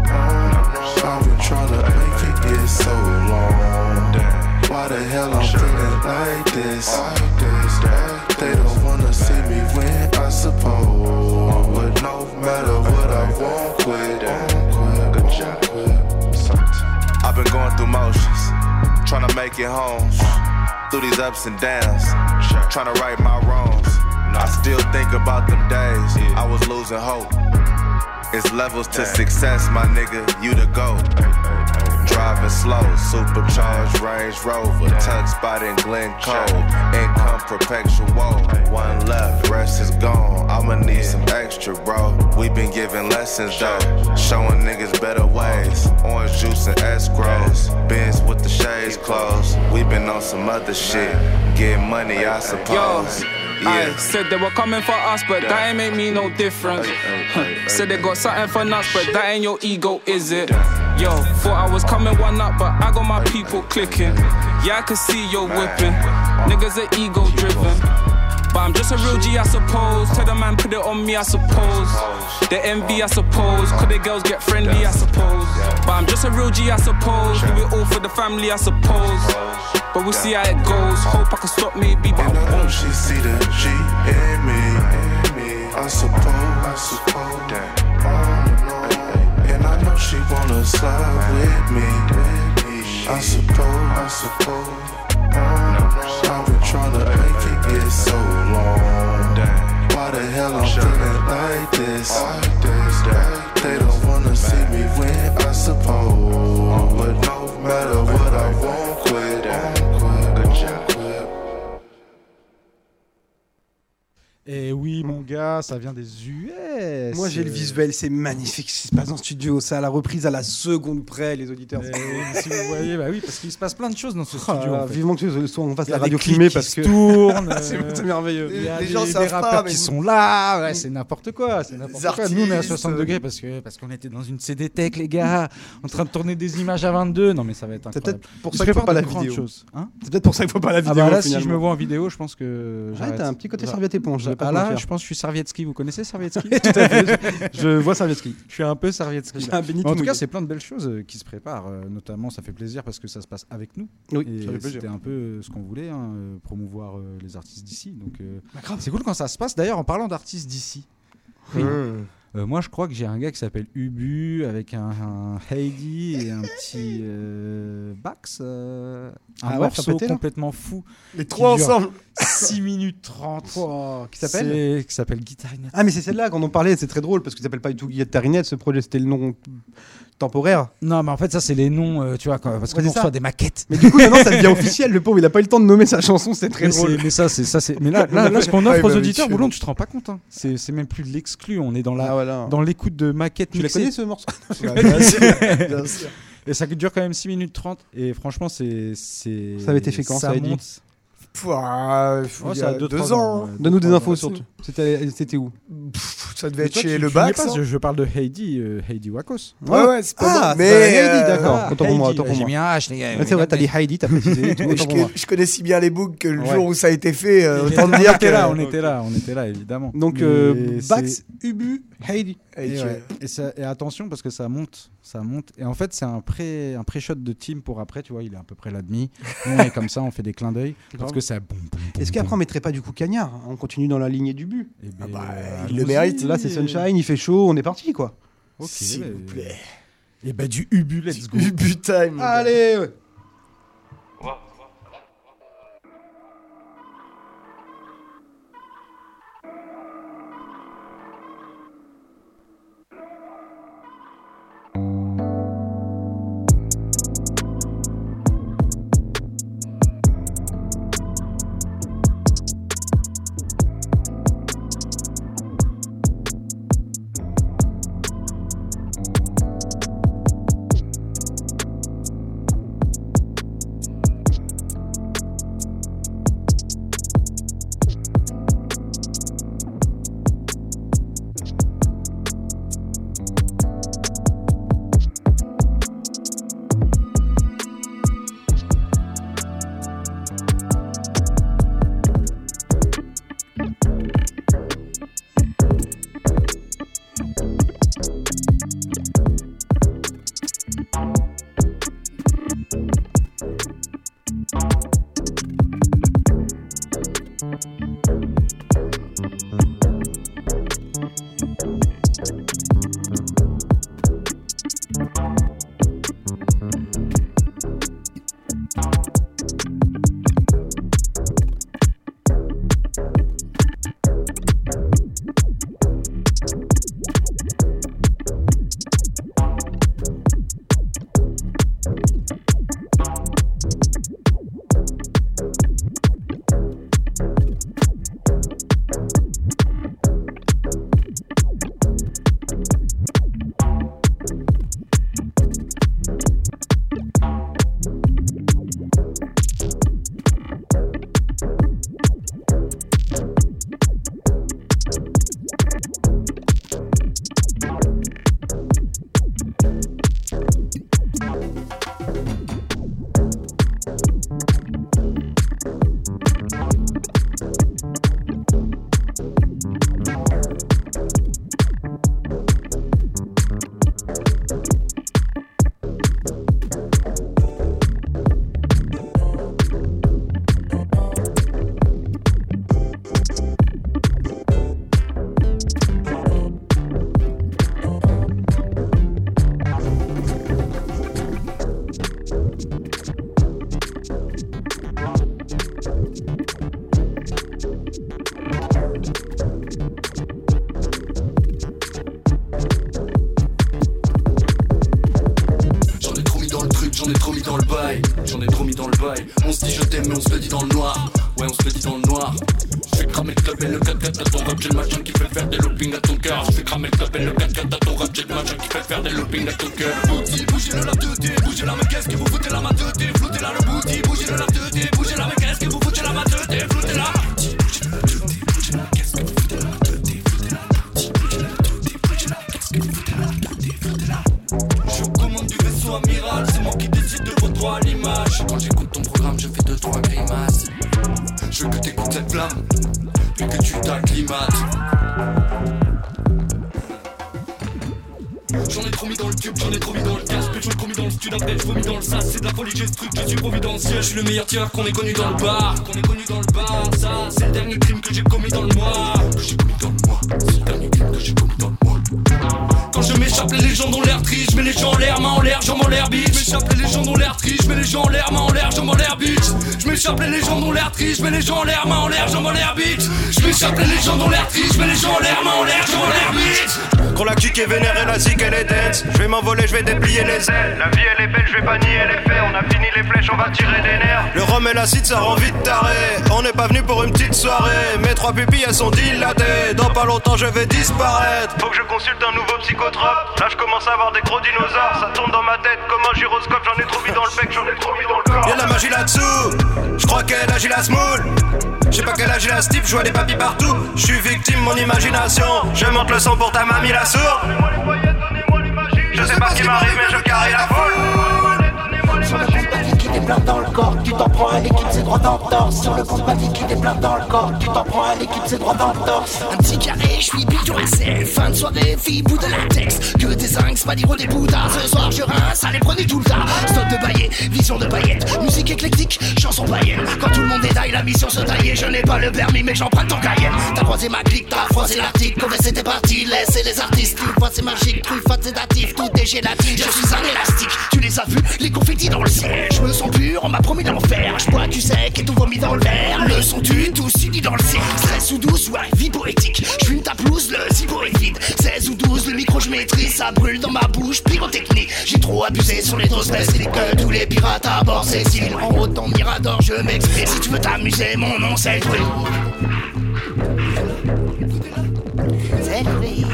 I've been trying to make it get so long. Why the hell I'm feeling like this? They don't wanna see me win, I suppose. But no matter what I won't quit. Good job. I've been going through motions, trying to make it home. Through these ups and downs, trying to right my wrongs. I still think about them days I was losing hope. It's levels to success, my nigga, you the GOAT. Driving slow, supercharged Range Rover, tuck spot in Glen Cove, income perpetual. One left, rest is gone. I'ma need some extra, bro. We been giving lessons though, showing niggas better ways. Orange juice and escrows, Benz with the shades. always close. We been on some other shit. Get money, I suppose. I said they were coming for us, but that ain't make me no difference. Huh. Said they got something for nuts, but that ain't your ego, is it? Yo, thought I was coming one up, but I got my people clicking. Yeah, I can see you're whipping. Niggas are ego driven. But I'm just a real G, I suppose. Tell the man, put it on me, I suppose. The envy, I suppose. Could the girls get friendly, I suppose. But I'm just a real G, I suppose. Do it all for the family, I suppose. But we'll see how it goes. Hope I can stop maybe, but And I I know won't. she see the G in me. I suppose, I suppose that on and on. And I know she wanna slide with me. I suppose, I suppose on and on. I've been trying to make it get so long. Why the hell I'm feeling like this? They don't wanna see me win, I suppose. But no matter what, I won't quit. Good job. Et oui, mon gars, ça vient des U S. Moi j'ai le visuel, c'est magnifique ce qui se passe en studio, ça, la reprise à la seconde près, les auditeurs. Et si vous voyez, bah oui, parce qu'il se passe plein de choses dans ce studio. Ah, en fait. vivement que ce soit on fasse Il y a la radio des clips filmée qui parce se que tournent, euh, c'est c'est merveilleux. Il y a Les des, gens des savent rappeurs pas, mais qui vous- sont là, ouais, c'est n'importe quoi, c'est n'importe Des quoi. Nous on est à artistes, soixante euh, degrés parce que parce qu'on était dans une C D Tech, les gars, en train de tourner des images à vingt-deux. Non mais ça va être C'est incroyable. peut-être pour Il ça se qu'il faut prépare pas de la grandes vidéo. choses, hein. C'est peut-être pour ça qu'il faut pas la Ah vidéo. bah là, si finalement. je me vois en vidéo, je pense que Ouais, j'arrête. t'as un petit côté Voilà. serviette éponge, je vais pas Ah te là, mentir. je pense que je suis Servietsky. Vous connaissez Servietsky? Tout à fait. Je, je vois Servietsky. Je suis un peu Servietsky. J'ai là. un Benito En tout cas, mouillé. c'est plein de belles choses euh, qui se préparent. euh, notamment, ça fait plaisir parce que ça se passe avec nous. Oui, Et ça fait plaisir. c'était un peu euh, ce qu'on voulait, hein, euh, promouvoir euh, les artistes d'ici. Donc, euh, Bah, grave. c'est cool quand ça se passe. D'ailleurs, en parlant d'artistes d'ici, Oui. euh, moi, je crois que j'ai un gars qui s'appelle Ubu avec un, un Heidi et un petit euh, Bax. euh, un Ah ouais, morceau ça pétait, là complètement fou. Les qui trois dure ensemble. six minutes trente. Oh, qui s'appelle C'est- Qui s'appelle Guitarinet. Ah mais c'est celle-là qu'on en parlait, c'est très drôle parce que ça s'appelle pas du tout Guitarinet, ce projet c'était le nom temporaire. Non, mais en fait, ça, c'est les noms, euh, tu vois, quoi, parce Ouais, qu'on c'est ça. reçoit des maquettes. Mais du coup maintenant ça devient officiel, le pauvre il a pas eu le temps de nommer sa chanson, c'est très mais, drôle. c'est- mais ça, c'est ça, c'est. Mais là, là, là, ce qu'on Ah, offre il aux m'avait auditeurs, tué. Boulon, tu te rends pas compte. Hein. C'est, c'est même plus de l'exclu. On est dans la, Ah, voilà. dans l'écoute de maquettes Tu la mixées. connais ce morceau? Ouais, bien sûr, bien sûr. Et ça dure quand même six minutes trente. Et franchement, c'est, c'est. Ça avait été fait quand, ça, Heidi monte. Pouah, il Oh, y ça a a deux, deux trois ans. ans, ouais. Donne-nous des Trois infos ans, sur là-dessus. c'était c'était où? Pff, ça devait Mais être toi, chez tu- le tu Bax. connais pas, hein. je, je parle de Heidi, euh, Heidi Wakos. Ouais, ouais, c'est pas Ah, bon. c'est Mais pas Heidi, euh, d'accord. Ah, Autant pour moi, Heidi, autant pour j'ai moi. mis un H, les gars. Ouais, c'est vrai, t'as dit Heidi, t'as précisé et tout, Mais autant je, pour moi. je connais si bien les books que le Ouais. jour où ça a été fait, euh, On autant était- te dire on était que. là, on était là, on était là, évidemment. Donc Mais euh, c'est- Bax, Ubu, Heidi. Et Et, tu- ouais. Et ça- et attention parce que ça monte, ça monte. Et en fait, c'est un pré, un pré-shot de team pour après. Tu vois, il est à peu près là demi. Nous, on est comme ça, on fait des clins d'œil parce que ça. Boum, boum, boum, Est-ce qu'après on mettrait pas du coup Cagnard? On continue dans la lignée du but. Et ben, bah, euh, il le allons-y. mérite. Là c'est sunshine, il fait chaud, on est parti quoi. Ok, S'il bah, vous plaît. Et bah du Ubu, let's go. Ubu time. mon gars. Allez ouais. j'en ai trop mis dans le bail, j'en ai trop mis dans le bail. On se dit je t'aime mais on se le dit dans le noir. Ouais on se le dit dans le noir. Je fais cramer le club et le quatre quatre à ton rap, j'ai le machin qui fait faire des loopings à ton cœur. Je fais cramer le club et le quatre quatre à ton rap, j'ai le machin qui fait faire des loopings à ton cœur. Bouti, bougez le la teuté, bougez la mais qu'est-ce que vous foutez la mateté, floutez la le bouti, bougez le la teuté, bougez la mais qu'est-ce que vous foutez la mateté, floutez la. Amiral, c'est moi qui décide de votre droit à l'image. Quand j'écoute ton programme, je fais deux trois grimaces. Je veux que t'écoutes cette flamme et que tu t'acclimates. J'en ai trop mis dans le tube, j'en ai trop mis dans le casse. J'en ai trop mis dans le stud, après je vomis dans le sas. C'est de la folie, j'ai ce truc, je suis providentiel. Je suis le meilleur tireur qu'on ait connu dans le bar. Qu'on ait connu dans le bar, ça c'est le dernier crime que j'ai commis dans le mois. Que j'ai commis dans le mois, c'est le dernier crime que j'ai commis dans le mois. Quand je m'échappe, les légendes ont l'air tristes. Je mets les gens en l'air, main en l'air, jambes en l'air, bitch. Je m'échappe, les légendes ont l'air tristes. Je mets les gens en l'air, main en l'air, jambes en l'air, bitch. Je m'échappe, les légendes ont l'air tristes. Je mets les gens en l'air, main en l'air, jambes en l'air, bitch. Je m'échappe, les légendes ont l'air tristes. Je mets les gens en l'air, main en l'air, jambes en l'air, bitch. Quand la kick est vénère et la zik elle est dense. Je vais m'envoler, je vais déplier les ailes. La vie elle est belle, je vais pas nier les faits. On a fini les flèches, on va tirer des nerfs. Le rhum et l'acide ça rend vite taré. On n'est pas venu pour une petite soirée. Mes trois pupilles elles sont dilatées. Dans pas longtemps je vais disparaître. Faut que je consulte un nouveau psychotrope. Là je commence à avoir des gros dinosaures. Ça tourne dans ma tête comme un gyroscope. J'en ai trop mis dans le bec, j'en ai trop mis dans le corps. Y'a de la magie là-dessous. Je crois qu'elle agit la smoule. Je sais pas quel âge il a ce type, je vois des papis partout. Je suis victime, mon imagination. Je monte le son pour ta mamie la sourde. Je sais pas ce qui m'arrive mais je carry la foule. Sur le compte ma vie qui déplace dans le corps, tu t'en prends à l'équipe, c'est droit dans le torse. Sur le compte ma vie qui déplace dans le corps, tu t'en prends à l'équipe, c'est droit dans le torse. Un petit carré, je suis bille du racel. Fin de soirée, fille, bout de latex. Que des zincs, pas d'hiro des boutards. Ce soir je rince, allez prenez tout le tas. Stop de baillets, vision de paillettes. Musique éclectique, chanson païenne. Quand tout le monde détaille, la mission se taille. Je n'ai pas le permis mais j'emprunte ton Cayenne. T'as croisé ma clique, t'as froissé l'article. Quand c'était parti, laissez les artistes. Tu vois c'est magique, truffe, sédatif, tout est gélatine. Je suis un élastique, tu les as vus, les confettis dans le ciel. Je me sens pur, on m'a promis l'enfer. Je bois du sec et tout vomi dans le verre. Le son tue, tous unis dans le ciel. Stress ou douce, ouais, vie poétique. Je fume ta pelouse, le zippo est vide. seize ou douze, le micro je maîtrise. Ça brûle dans ma bouche, pyrotechnique. J'ai trop abusé sur les doses baisses. Et que tous les pirates à bord, c'est civil. En haut de ton mirador, je m'exprime. Si tu veux t'amuser, mon nom c'est Louis. C'est Louis.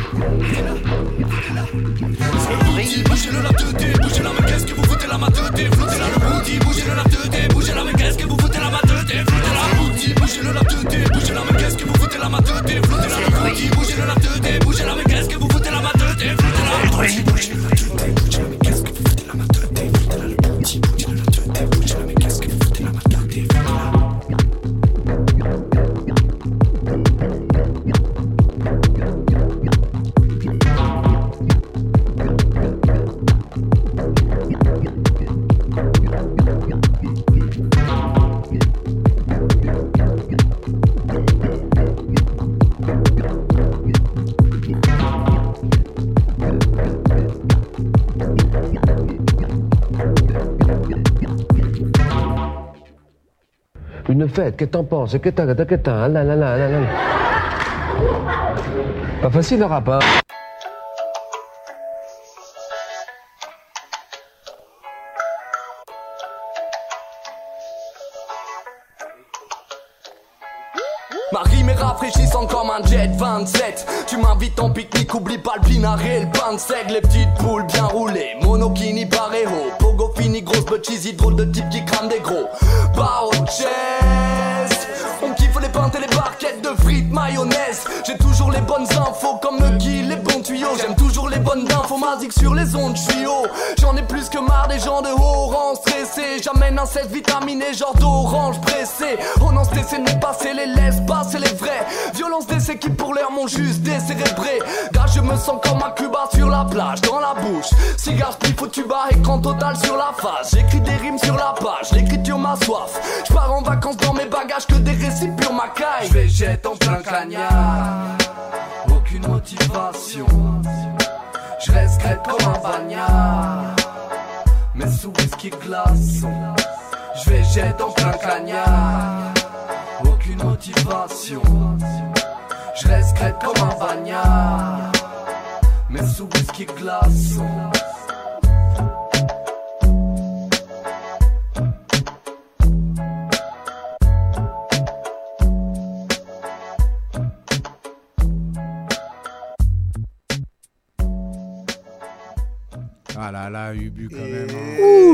Bougez-le la teuté, bougez-la mais qu'est-ce que vous foutez la mateté, floutez-la le bouti, bougez-le la teuté, bougez-la mais qu'est-ce que vous foutez la mateté, floutez-la le bouti, bougez-le la teuté, bougez-la mais qu'est-ce que vous foutez la mateté, floutez-la le bouti, bougez-le la teuté, bougez-la mais qu'est-ce que vous foutez la mateté, floutez-la le bouti, bougez-le la teuté, bougez-la mais qu'est-ce que vous foutez la mateté, floutez-la le bouti, bougez-le la teuté, bougez-la mais qu'est-ce que vous foutez la mateté, floutez-la. Une fête, qu'est-ce que t'en penses? Qu'est-ce que t'as, t'as, là, là, là, là, là. Pas facile le rap, hein. Ma rime est rafraîchissante comme un jet vingt-sept. Tu m'invites en pique-nique, oublie pas le pinard et le pain de seigle. Les petites poules bien roulées, monokini par héros. Pogo fini, grosse but cheesy, drôle de type qui crame des gros. Bao chest, on kiffe les pintes et les barquettes de frites mayonnaise. J'ai toujours les bonnes infos comme le kill, les bons tuyaux. J'aime toujours les bonnes infos, masique sur les ondes, j'suis haut. J'en ai plus que marre des gens de haut rang stressés. J'amène un seize vitaminé genre d'orange pressé. Oh non, stressé n'est pas, c'est les laisse pas, c'est les vrais. Violence des équipes pour l'air m'ont juste décérébré. Gars, je me sens comme un Cuba sur la plage, dans la bouche. Cigare, spliff au tuba, écran total sur la face. J'écris des rimes sur la page, l'écriture m'a soif. J'pars en vacances dans mes bagages que des récits pure ma caille. J'vais jette en plein cagnard, aucune motivation. J'reste crête comme un bagnard, mais sous whisky glaçon. J'vais jette en plein cagnard, aucune motivation. J'reste crête comme un bagnard, mais sous whisky glaçon.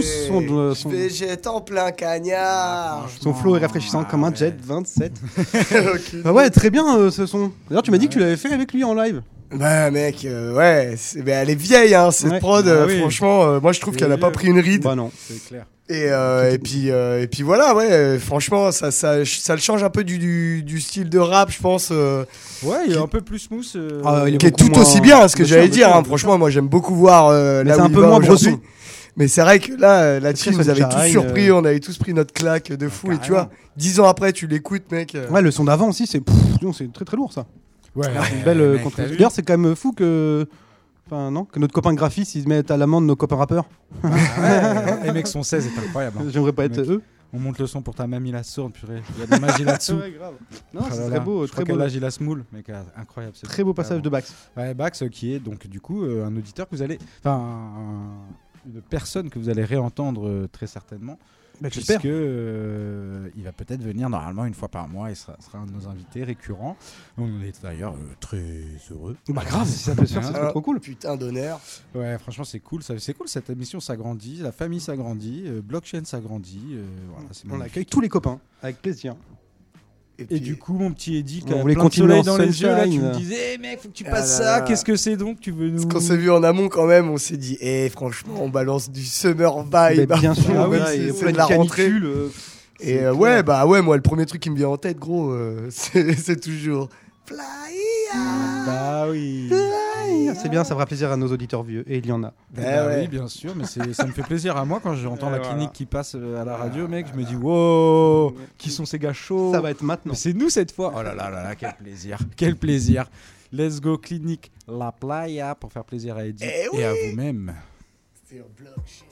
son, euh, son, Végète en plein cagnard. son flow est rafraîchissant comme un jet vingt-sept. Okay. Ah ouais, très bien euh, ce son. D'ailleurs, tu m'as dit que tu l'avais fait avec lui en live. Bah mec, euh, ouais, c'est, bah, elle est vieille hein, cette ouais. prod. Ah, oui. Franchement, euh, moi je trouve c'est qu'elle a pas pris une ride. Bah non, c'est clair. Et, euh, et puis euh, et puis voilà, ouais. Euh, franchement, ça, ça ça le change un peu du, du, du style de rap, je pense. Euh, ouais, il est un peu plus smooth. Euh, ah, il est qui est tout moins... aussi bien, ce que j'allais dire. Sûr, hein, franchement, moi j'aime beaucoup voir euh, là c'est où un il peu va moins aujourd'hui. brosson. Mais c'est vrai que là, là-dessus, nous avait tous surpris, euh... on avait tous pris notre claque de fou. Ah, et tu vois, dix ans après, tu l'écoutes, mec. Euh... Ouais, le son d'avant aussi, c'est pff, c'est très très lourd ça. Ouais, ouais, c'est une belle euh, contre... D'ailleurs, c'est quand même fou que. Enfin, non, que notre copain graphiste, ils se mettent à l'amende nos copains rappeurs. Ah ouais, les mecs sont seize, c'est incroyable. Hein. J'aimerais pas être mec, eux. On monte le son pour ta mamie la sourde, purée. Il y a de la magie là-dessous. Ouais, grave. Non, oh c'est très beau. Je très crois beau. qu'à l'âge, il a Smoul, mec, incroyable. C'est très beau passage de Bax. Ouais, Bax, qui est donc du coup euh, un auditeur que vous allez. Enfin, un... une personne que vous allez réentendre euh, très certainement. Bah, j'espère. Puisque euh, il va peut-être venir normalement une fois par mois. Il sera, sera un de nos invités récurrents. On est d'ailleurs euh, très heureux. Bah grave, si ça peut se faire, c'est trop cool. Putain d'honneur. Ouais, franchement, c'est cool. Ça, c'est cool. Cette émission s'agrandit, la famille s'agrandit, euh, Blockchain s'agrandit. Euh, voilà, c'est on accueille tous les copains avec plaisir. Et, puis, et du coup, mon petit Eddie, qui a plein de soleil dans les yeux, là, tu me disais, hey, mec, faut que tu passes ah ça. Qu'est-ce que c'est donc? Tu veux nous. Parce qu'on s'est vu en amont quand même, on s'est dit, eh, franchement, on balance du summer vibe. Mais bien sûr, ah, oui, c'est, c'est, c'est de la rentrée. Euh, et euh, ouais, bah ouais, moi, le premier truc qui me vient en tête, gros, euh, c'est, c'est toujours. Playa. Bah oui. Playa. C'est bien, ça fera plaisir à nos auditeurs vieux, et il y en a. Eh bah ouais. Oui, bien sûr, mais c'est, ça me fait plaisir à moi quand j'entends la clinique qui passe à la radio, mec. Je me dis, wow, qui sont ces gars chauds? Ça va être maintenant. Mais c'est nous cette fois. Oh là là là là, quel plaisir, quel plaisir. Let's go clinique La Playa pour faire plaisir à Eddie eh oui. et à vous-même. C'est un blockchain.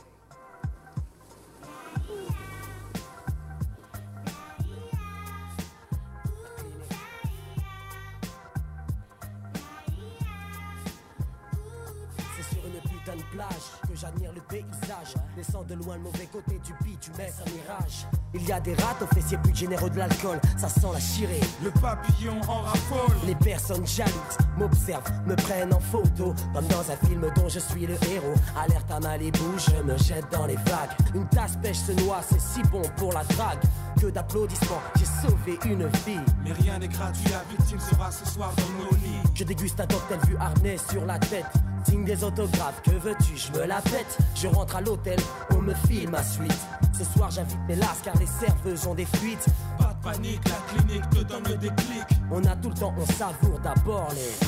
Que j'admire le paysage, laissant de loin le mauvais côté du bitume, un mirage. Il y a des rats aux fessiers plus généreux de l'alcool, ça sent la chirée. Le papillon en raffole. Les personnes jalouses m'observent, me prennent en photo, comme dans un film dont je suis le héros. Alerte à Malibu, je me jette dans les vagues. Une tasse pêche se noie, c'est si bon pour la drague. Que d'applaudissements, j'ai sauvé une vie. Mais rien n'est gratuit, la victime sera ce soir dans nos lits. Je déguste un cocktail vu harnais sur la tête. Signe des autographes, que veux-tu, je me la pète. Je rentre à l'hôtel, on me file ma suite. Ce soir j'invite mes lasses car les serveuses ont des fuites. Pas de panique, la clinique te donne le déclic. On a tout le temps, on savoure d'abord les...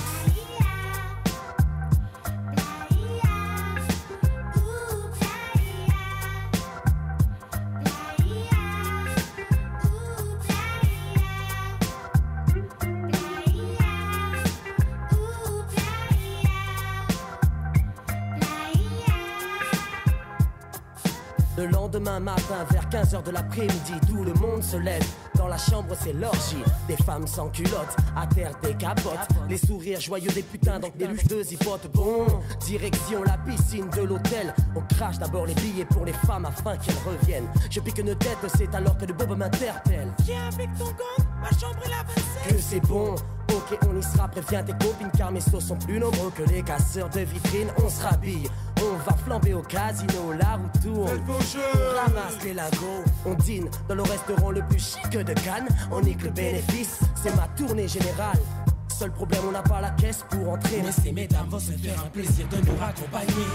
Le lendemain matin vers quinze heures de l'après-midi, tout le monde se lève. Dans la chambre c'est l'orgie, des femmes sans culottes, à terre des capotes. Les sourires joyeux des putains, donc des luchteuses hypotes. Bon, direction la piscine de l'hôtel. On crache d'abord les billets pour les femmes afin qu'elles reviennent. Je pique une tête, c'est alors que le bob m'interpelle. Viens avec ton gang, ma chambre est la vingt-sept. Que c'est bon, ok on y sera, préviens tes copines car mes sauts sont plus nombreux que les casseurs de vitrines. On se rhabille, on va flamber au casino, la roue tourne. On ramasse les lingots, on dîne dans le restaurant le plus chic de Cannes. On nique le bénéfice, c'est ma tournée générale. Seul problème, on n'a pas la caisse pour entrer. Mais ces mesdames vont se faire un plaisir de nous raccompagner.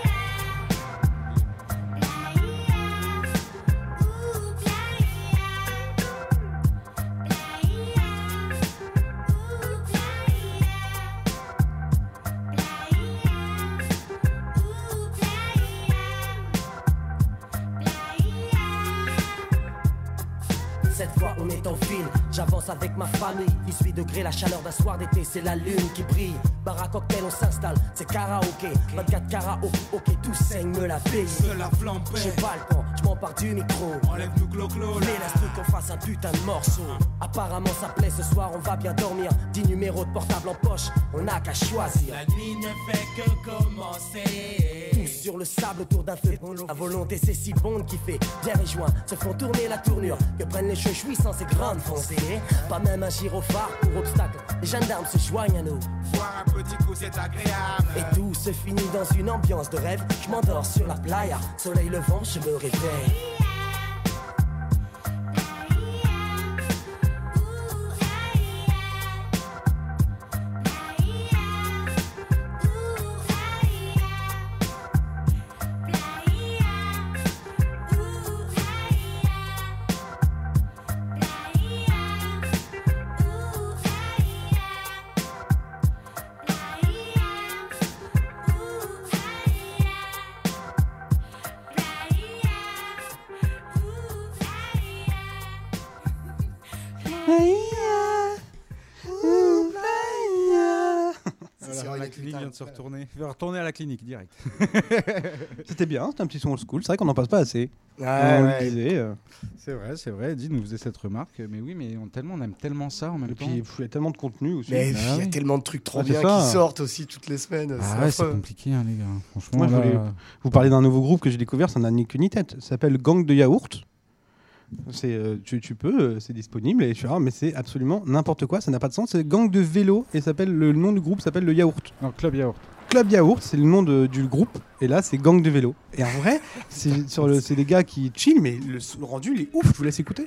Cette fois on est en file, j'avance avec ma famille. dix-huit degrés, la chaleur d'un soir d'été, c'est la lune qui brille. Bar à cocktail, on s'installe, c'est karaoké. vingt-quatre karaoké, ok, tout saigne, me la paye. Se la flambée. J'ai pas le temps, je m'empare du micro. Enlève-nous glo-glo. Mais laisse-nous qu'on fasse un putain de morceau. Apparemment ça plaît, ce soir on va bien dormir. dix numéros de portable en poche, on n'a qu'à choisir. La nuit ne fait que commencer. Tous sur le sable autour d'un feu. La volonté c'est si bonde qui fait bien et joint se font tourner la tournure, que prennent les cheveux jouissants ces grandes foncées. Pas même un gyrophare pour obstacle, les gendarmes se joignent à nous. Voir un petit coup c'est agréable. Et tout se finit dans une ambiance de rêve. Je m'endors sur la playa, soleil levant, je me réveille. La clinique vient de se retourner. Il va retourner à la clinique direct. C'était bien, c'était un petit son old school. C'est vrai qu'on n'en passe pas assez. Ah, on ouais. le disait, euh. C'est vrai, c'est vrai. Eddie nous faisait cette remarque. Mais oui, mais on, tellement, on aime tellement ça en même Et temps. puis il y a tellement de contenu aussi. Mais il Ah y a oui. tellement de trucs trop Ah, c'est bien ça. qui sortent aussi toutes les semaines. Ah c'est ouais, c'est affreux. compliqué, hein, les gars. Franchement, Moi, je là, voulais vous parler d'un nouveau groupe que j'ai découvert, ça n'a ni queue ni tête. Ça s'appelle Gang de Yaourt. C'est, euh, tu, tu peux, euh, c'est disponible, et tu vois, mais c'est absolument n'importe quoi, ça n'a pas de sens. C'est Gang de Vélo, et s'appelle, le nom du groupe s'appelle le Yaourt. Non, Club Yaourt. Club Yaourt, c'est le nom de- du groupe, et là c'est Gang de Vélo. Et en vrai, c'est, sur le, c'est des gars qui chill, mais le, le rendu il est ouf, je vous laisse écouter.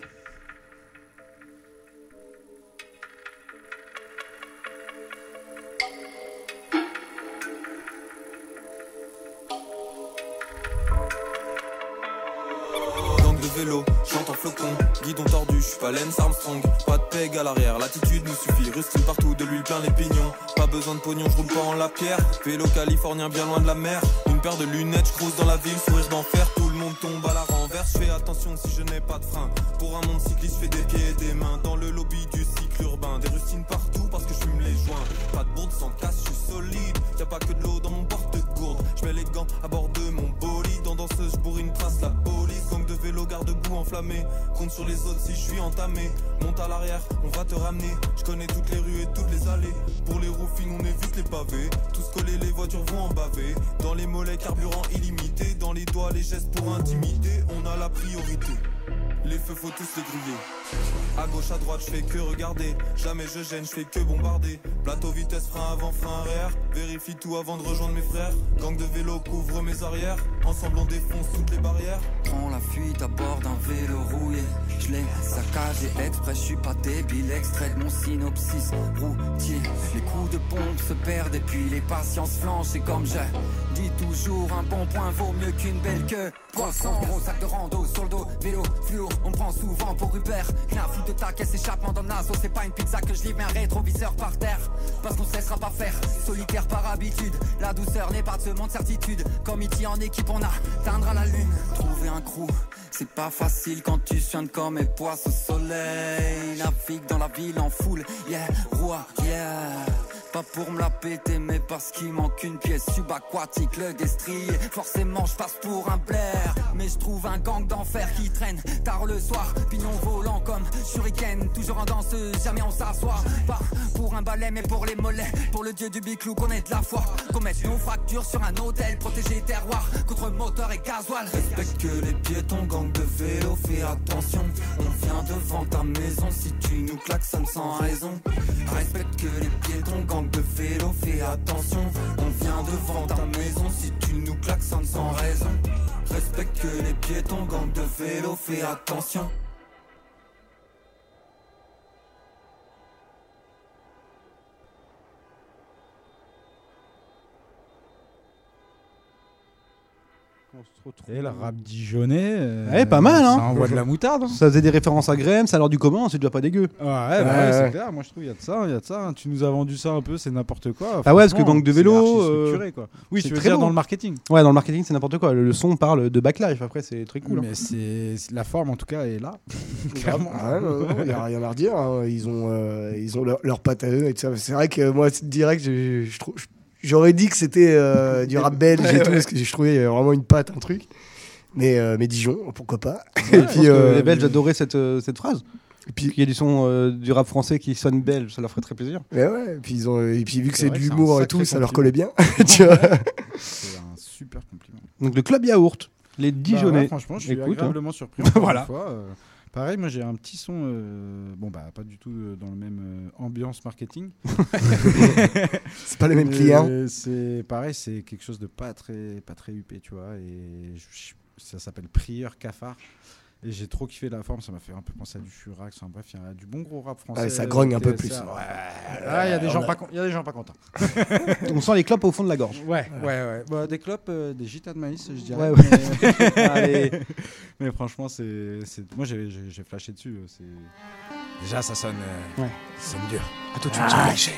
Gang de vélo, chante en flocon, guidon tordu, je suis pas Lance Armstrong. Pas de peg à l'arrière, l'attitude nous suffit. Rustine partout, de l'huile plein les pignons. Pas besoin de pognon, je roule pas en la pierre. Vélo californien bien loin de la mer. Une paire de lunettes, je crouse dans la ville, sourire d'enfer. Tout le monde tombe à la renverse, je fais attention si je n'ai pas de frein. Pour un monde cycliste, je fais des pieds et des mains. Dans le lobby du cycle urbain, des rustines partout parce que je fume les joints. Pas de bourde sans casse, je suis solide. Y'a pas que de l'eau dans mon porte-gourde. Je mets les gants à bord de mon bolide. En danseuse, je bourre une trace, la police. Gang de vélo, garde-boue enflammé. Compte sur les autres si je suis entamé. Monte à l'arrière, on va te ramener. Je connais toutes les rues et toutes les allées. Pour les roofings, on évite les pavés. Tous collés, les voitures vont en baver. Dans les mollets, carburant illimité. Dans les doigts, les gestes pour intimider. On a la priorité. Les feux, faut tous les griller. À gauche, à droite, je fais que regarder. Jamais je gêne, je fais que bombarder. Plateau, vitesse, frein avant, frein arrière. Vérifie tout avant de rejoindre mes frères. Gang de vélo couvre mes arrières. Ensemble, on défonce toutes les barrières. Prends la fuite à bord d'un vélo rouillé. Je l'ai saccagé exprès, je suis pas débile. Extrait de mon synopsis routier. Les coups de pompe se perdent et puis les patiences flanchent. Et comme j'ai dit toujours, un bon point vaut mieux qu'une belle queue. Poisson, gros sac de rando sur le dos. Vélo, fluo, on me prend souvent pour Uber. Rien à foutre de ta caisse, échappement dans le naso. C'est pas une pizza que je livre, mais un rétroviseur par terre. Parce qu'on se laissera pas faire, solitaire par habitude. La douceur n'est pas de ce monde certitude. Comme E T en équipe, on atteindra la lune. Trouver un crew, c'est pas facile quand tu suintes comme les poisses au soleil. Navigue dans la ville en foule, yeah, roi, yeah. Pas pour me la péter, mais parce qu'il manque une pièce subaquatique, le destrier. Forcément, je passe pour un blaire. Mais je trouve un gang d'enfer qui traîne tard le soir. Pignon volant comme shuriken, toujours en danseuse, jamais on s'assoit. Pas pour un balai, mais pour les mollets. Pour le dieu du biclou, qu'on ait de la foi. Qu'on mette nos fractures sur un hôtel, protéger terroir contre moteur et gasoil. Respecte que les piétons, gang de vélo, fais attention. On vient devant ta maison, si tu nous klaxonnes sans raison. Respecte que les piétons, gang de vélo, fais attention. On vient devant ta maison, si tu nous klaxonnes sans raison. Respecte que les piétons, gang de vélo, fais attention. Et le rap dijonnais. Euh, Ouais, pas mal, hein. Ça envoie de la moutarde. Hein. Ça faisait des références à Graham, ça a l'air du commun, c'est déjà pas dégueu. Ouais, ouais, bah ouais, c'est clair. Moi, je trouve il y a de ça, il y a de ça. Tu nous as vendu ça un peu, c'est n'importe quoi. Ah ouais, parce que Franchement, gang de c'est vélo. archi euh, structuré, quoi. Oui, c'est tu veux très dire beau. dans le marketing. Ouais, dans le marketing, c'est n'importe quoi. Le, le son parle de backlife, après, c'est très cool. Mais hein. c'est c'est- la forme, en tout cas, est là. Clairement. Ah, non, non, il n'y a rien à redire. Hein. Ils ont, euh, ils ont leur, leur patte à eux et tout ça. C'est vrai que moi, direct, je, je trouve- je- j'aurais dit que c'était euh, du rap belge et tout, parce que je trouvais vraiment une patte, un truc. Mais, euh, mais Dijon, pourquoi pas. Ouais, Et je puis, pense que euh, les Belges adoraient cette, euh, cette phrase. Et puis il y a du son euh, du rap français qui sonne belge, ça leur ferait très plaisir. Mais ouais, et puis, ils ont, et puis vu que C'est c'est vrai de que c'est un l'humour et sacré tout, ça leur compliment. collait bien. Tu vois. C'est un super compliment. Donc le Club Yaourt, les Dijonais. Bah ouais, franchement, je suis Écoute, agréablement hein. surpris. Encore Voilà. une fois, euh, pareil, moi j'ai un petit son, euh, bon bah pas du tout euh, dans le même euh, ambiance marketing. C'est pas les mêmes Mais clients. C'est pareil, c'est quelque chose de pas très, pas très huppé, tu vois. Et je- ça s'appelle Prieur Cafard. Et j'ai trop kiffé la forme, ça m'a fait un peu penser à du Furax. Enfin bref, il y a du bon gros rap français. Ouais, ça grogne un peu T S A. plus. Ouais. Ah, il y a des On gens a- pas con- il y a des gens pas contents. On sent les clopes au fond de la gorge. Ouais, ouais, ouais. Bah, des clopes, euh, des gitas de maïs, je dirais. Ouais, ouais. Mais... Allez. Mais franchement, c'est, c'est... moi j'ai, j'ai, j'ai flashé dessus. C'est... Déjà, ça sonne, euh... Ouais. ça sonne dur. À tout de suite. Ah, j'ai-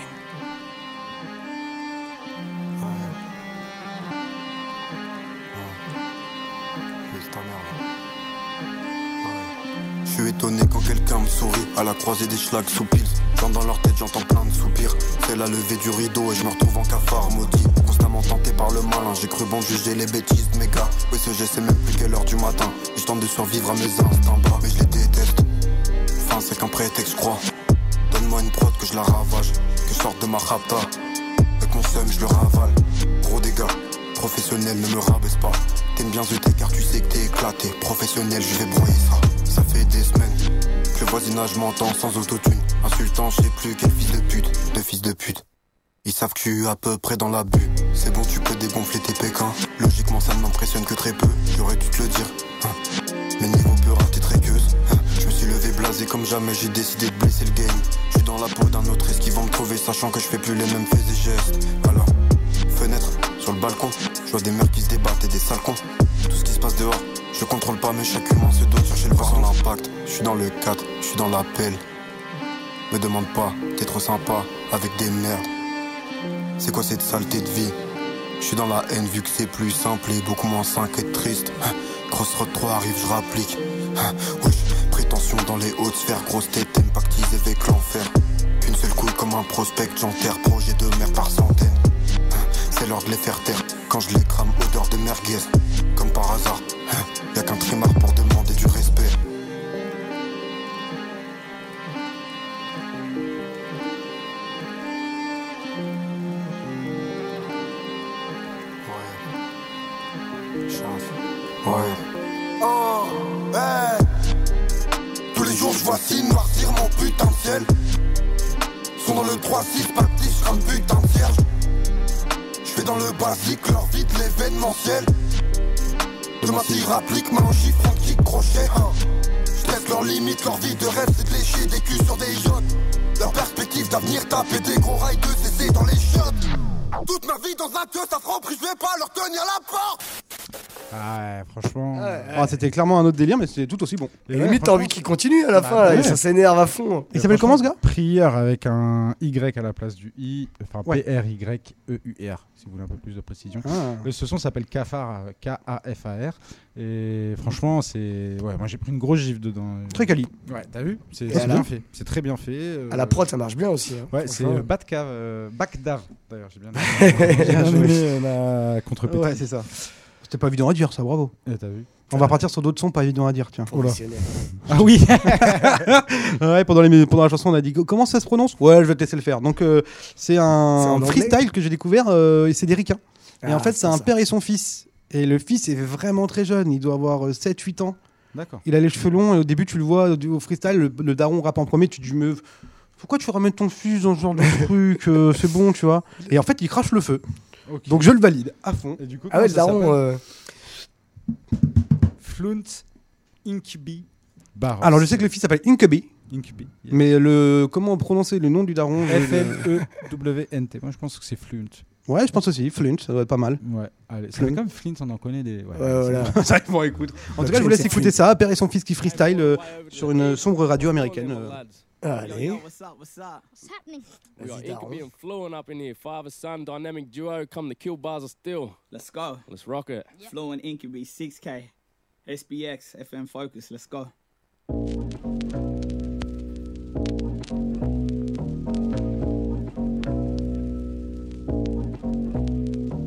Je suis étonné quand quelqu'un me sourit. À la croisée des schlags sous pils. Quand dans leur tête j'entends plein de soupirs. C'est la levée du rideau et je me retrouve en cafard maudit. Constamment tenté par le malin. J'ai cru bon de juger les bêtises de mes gars. Oui ce je sais même plus quelle heure du matin. Et je tente de survivre à mes instincts bas. Mais je les déteste. Enfin c'est qu'un prétexte je crois. Donne-moi une prod que je la ravage. Que je sorte de ma rapta. Avec mon seum je le ravale. Gros dégâts. Professionnel ne me rabaisse pas. T'aimes bien zeuter car tu sais que t'es éclaté. Professionnel je vais broyer ça. Ça fait des semaines que le voisinage m'entend sans autotune. Insultant, je sais plus quel fils de pute, de fils de pute. Ils savent que je suis à peu près dans la bulle. C'est bon, tu peux dégonfler tes pékins. Logiquement, ça ne m'impressionne que très peu. J'aurais dû te le dire. Hein. Mais niveau peur, t'es très queuse. Hein. Je me suis levé blasé comme jamais. J'ai décidé de blesser le game. Je suis dans la peau d'un autre. Est-ce qu'ils vont me trouver, sachant que je fais plus les mêmes faits et gestes. Alors, fenêtre, sur le balcon. Je vois des mères qui se débattent et des sales cons. Tout ce qui se passe dehors. Je contrôle pas mais chaque humain se doit chercher le voir son impact. Je suis dans le quatre, je suis dans l'appel. Me demande pas, t'es trop sympa avec des merdes. C'est quoi cette saleté de vie? Je suis dans la haine vu que c'est plus simple et beaucoup moins sain qu'être triste. Crossroad trois arrive, je rapplique. Wesh, prétention dans les hautes sphères, grosse tête impactise avec l'enfer. Qu'une seule couille comme un prospect, j'enterre projet de merde par centaines. C'est l'heure de les faire taire. Quand je les crame, odeur de merguez. Comme par hasard, y'a qu'un trimar pour demander du respect. Ouais. Chance. Ouais. Oh, hey. Tous les jours je vois si noircir mon putain de ciel. Sont dans le trois six pactiche comme putain de cierge. J'fais dans le basique leur vie de l'événementiel. Demain s'ils rappliquent, maintenant j'y font kick crochet hein. J'laisse leurs limites, leur vie de rêve c'est de lécher des culs sur des yachts. Leur perspective d'avenir taper des gros rails de C C dans les chiottes. Toute ma vie dans un queue ça franc je vais pas leur tenir la porte. Ah ouais, franchement. Ouais. Ah, c'était clairement un autre délire, mais c'était tout aussi bon. Et limite, t'as envie qu'il continue à la Bah, fin, là, ouais. ça s'énerve à fond. Il s'appelle comment ce gars? Prieur avec un Y à la place du I, enfin Ouais. P R Y E U R, si vous voulez un peu plus de précision. Ah. Et ce son s'appelle Cafard, K A F A R. Et franchement, c'est. Ouais, moi j'ai pris une grosse gifle dedans. Très quali. Ouais, t'as vu? C'est Et c'est à bien la- fait. C'est très bien fait. euh, À la prod, ça marche bien aussi. Hein, Ouais, c'est franchement. euh, Batcave, euh, Bakdar. D'ailleurs, j'ai bien aimé. J'ai bien aimé euh, la contre-pétille. Ouais, c'est ça. C'était pas évident à dire, ça, bravo. Et t'as vu? On va partir sur d'autres sons pas évidents à dire, tiens. Professionnel. Ah oui. Ouais, pendant, les, pendant la chanson, on a dit comment ça se prononce? Ouais, je vais te laisser le faire. Donc, euh, c'est C'est un en anglais freestyle que j'ai découvert euh, et c'est des ricains. et Ah, en fait, c'est c'est un ça. père et son fils. Et le fils est vraiment très jeune, il doit avoir sept huit ans. D'accord. Il a les cheveux longs et au début, tu le vois au au freestyle, le, le daron rappe en premier, tu te dis, mais pourquoi tu ramènes ton fils dans ce genre de truc euh, c'est bon, tu vois. Et en fait, il crache le feu. Ok. Donc, je le valide à fond. Et du coup, Ah ouais, le comment ça daron. s'appelle euh, Fluent Incubi Bar. Alors, je sais que le fils s'appelle Incubi. Incubi. yeah. Mais le comment prononcer le nom du daron? je- F L E W N T. Moi, je pense que c'est Fluent. Ouais, je pense aussi. Fluent, ça doit être pas mal. Ouais, allez. C'est Fluent. comme Flint, on en connaît des. Ouais, Ouais, voilà. Ça, bon, écoute. En tout cas, je vous laisse écouter ça. Père et son fils qui freestyle euh, sur une sombre radio américaine. euh. Allez. What's up? What's up? What's happening? We got Vas-y, Incubi Daron. and Fluent up in here. Father son dynamic duo. Come to kill bars of steel. Let's go. Let's rock it. Fluent Incubi six K. S B X F M Focus. Let's go.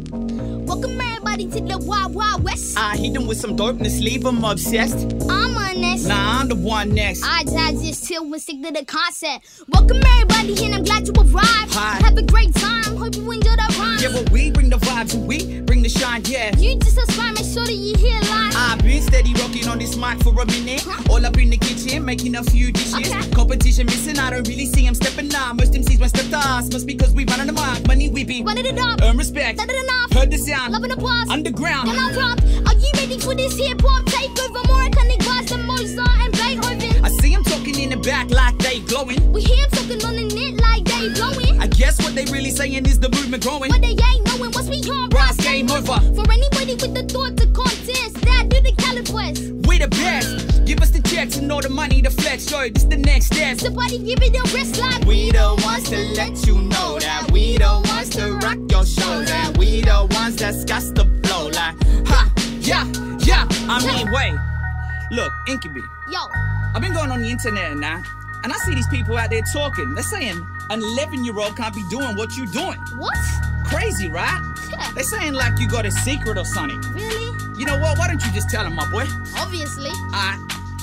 Welcome everybody to the Wild Wild West. I hit them with some dopeness, leave them obsessed. I'm a one next. Nah, I'm the one next. I die just chill and stick to the concept. Welcome everybody and I'm glad you arrived. Hi. Have a great time, hope you enjoy the rhyme. Yeah, but we bring the vibes and we bring the shine, yeah. You just subscribe, make sure that you hear live. I've been steady rocking on this mic for a minute. Huh? All up in the kitchen, making a few dishes. Okay. Competition missing, I don't really see him stepping up. Most M Cs won't step to us, must because we run on the mic. Money we be running it up, earn respect, that it enough. Heard the sound, loving the boss, underground. Then I'll drop. Are you ready for this hip hop takeover? More iconic bars than Mozart and Beethoven. I see him talking in the back like they glowing. We hear him talking on the net like they blowing. I guess what they really saying is the movement growing. But they ain't knowing what's beyond brass game over. For anybody with the thought to contest, that do the California. We the best. Give us the checks and all the money to flex. Yo, this the next step. Somebody give it a rest like we the ones to let you know that we the ones to rock your show. That we the ones that's got to blow like ha, yeah, yeah. I mean, wait. Look, Incubi. Yo. I've been going on the internet now, and I see these people out there talking. They're saying an eleven-year-old can't be doing what you're doing. What? Crazy, right? Yeah. They're saying like you got a secret or something. Really? You know what? Why don't you just tell them, my boy? Obviously. Alright.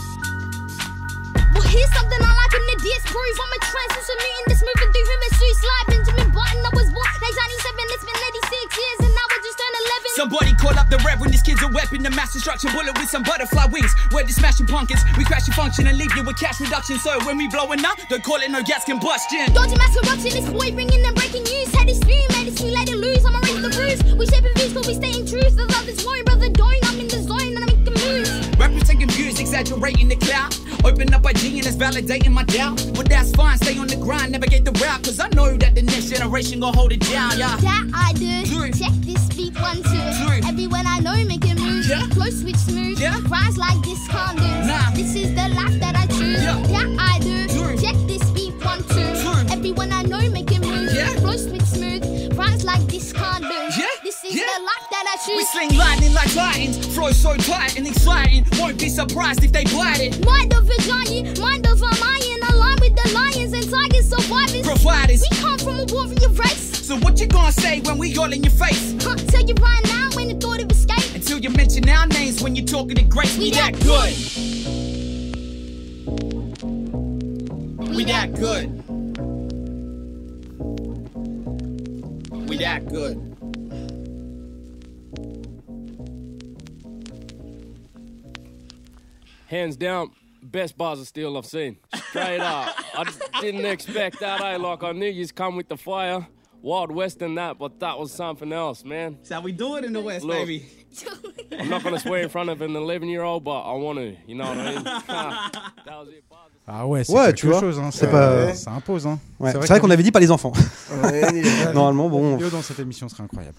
Well, here's something I like him to disprove. I'm a translucent mutant that's moving through human suits like Benjamin Button. I was born nineteen ninety-seven, it's been eighty-six years, and now I just turned eleven. Somebody call up the reverend, this kid's a weapon. The mass destruction bullet with some butterfly wings. We're the smashing pumpkins, we crash your function and leave you with cash reduction. So when we blowing up, don't call it no gas combustion. Dodging mass corruption, this boy bringing them breaking news. Had his stream, made it's too late to lose. I'ma raise the roof. We shaping views, but we stay in truth. The love is warring, brother, doing. I'm in the zone and I'm making moves. Representing views, exaggerating the cloud. Open up I G and it's validating my doubt. But that's fine, stay on the grind, never get the route. Cause I know that the next generation gon' hold it down, yeah. That I do. Three. Check this beat, one, two. Three. Everyone I know making moves. Yeah. Close switch smooth. Yeah. Rise like this condoms. Nah. This is the life that I choose. Yeah. That I do. Three. Check this beat, one, two. Three. Everyone I know making moves. Yeah. Close switch smooth. Rise like this condoms. Yeah. This is Yeah. the life that I choose. We sling lightning like titans, flow so tight and exciting. Won't be surprised if they blight it. Mind of a giant, mind of a lion, align with the lions and tigers survivors. Providers. We come from a warrior race. So what you gonna say when we all in your face? Huh, tell you right now when the thought of escape. Until you mention our names when you're talking to grace. We, We that that good. We, We that good. We that good. Hands down, best bars of steel I've seen. Straight up. I didn't expect that, eh? Like, I knew you'd come with the fire. Wild West and that, but that was something else, man. That's how we do it in the West, Look, baby. I'm not going to swear in front of an eleven-year-old, but I want to, you know what I mean? That was it. Ah ouais, c'est Ouais, quelque tu vois, chose, hein, c'est ça, pas- ça impose. Hein. Ouais, c'est vrai qu'on avait dit pas les enfants. Normalement, bon. Yo, dans cette émission serait incroyable.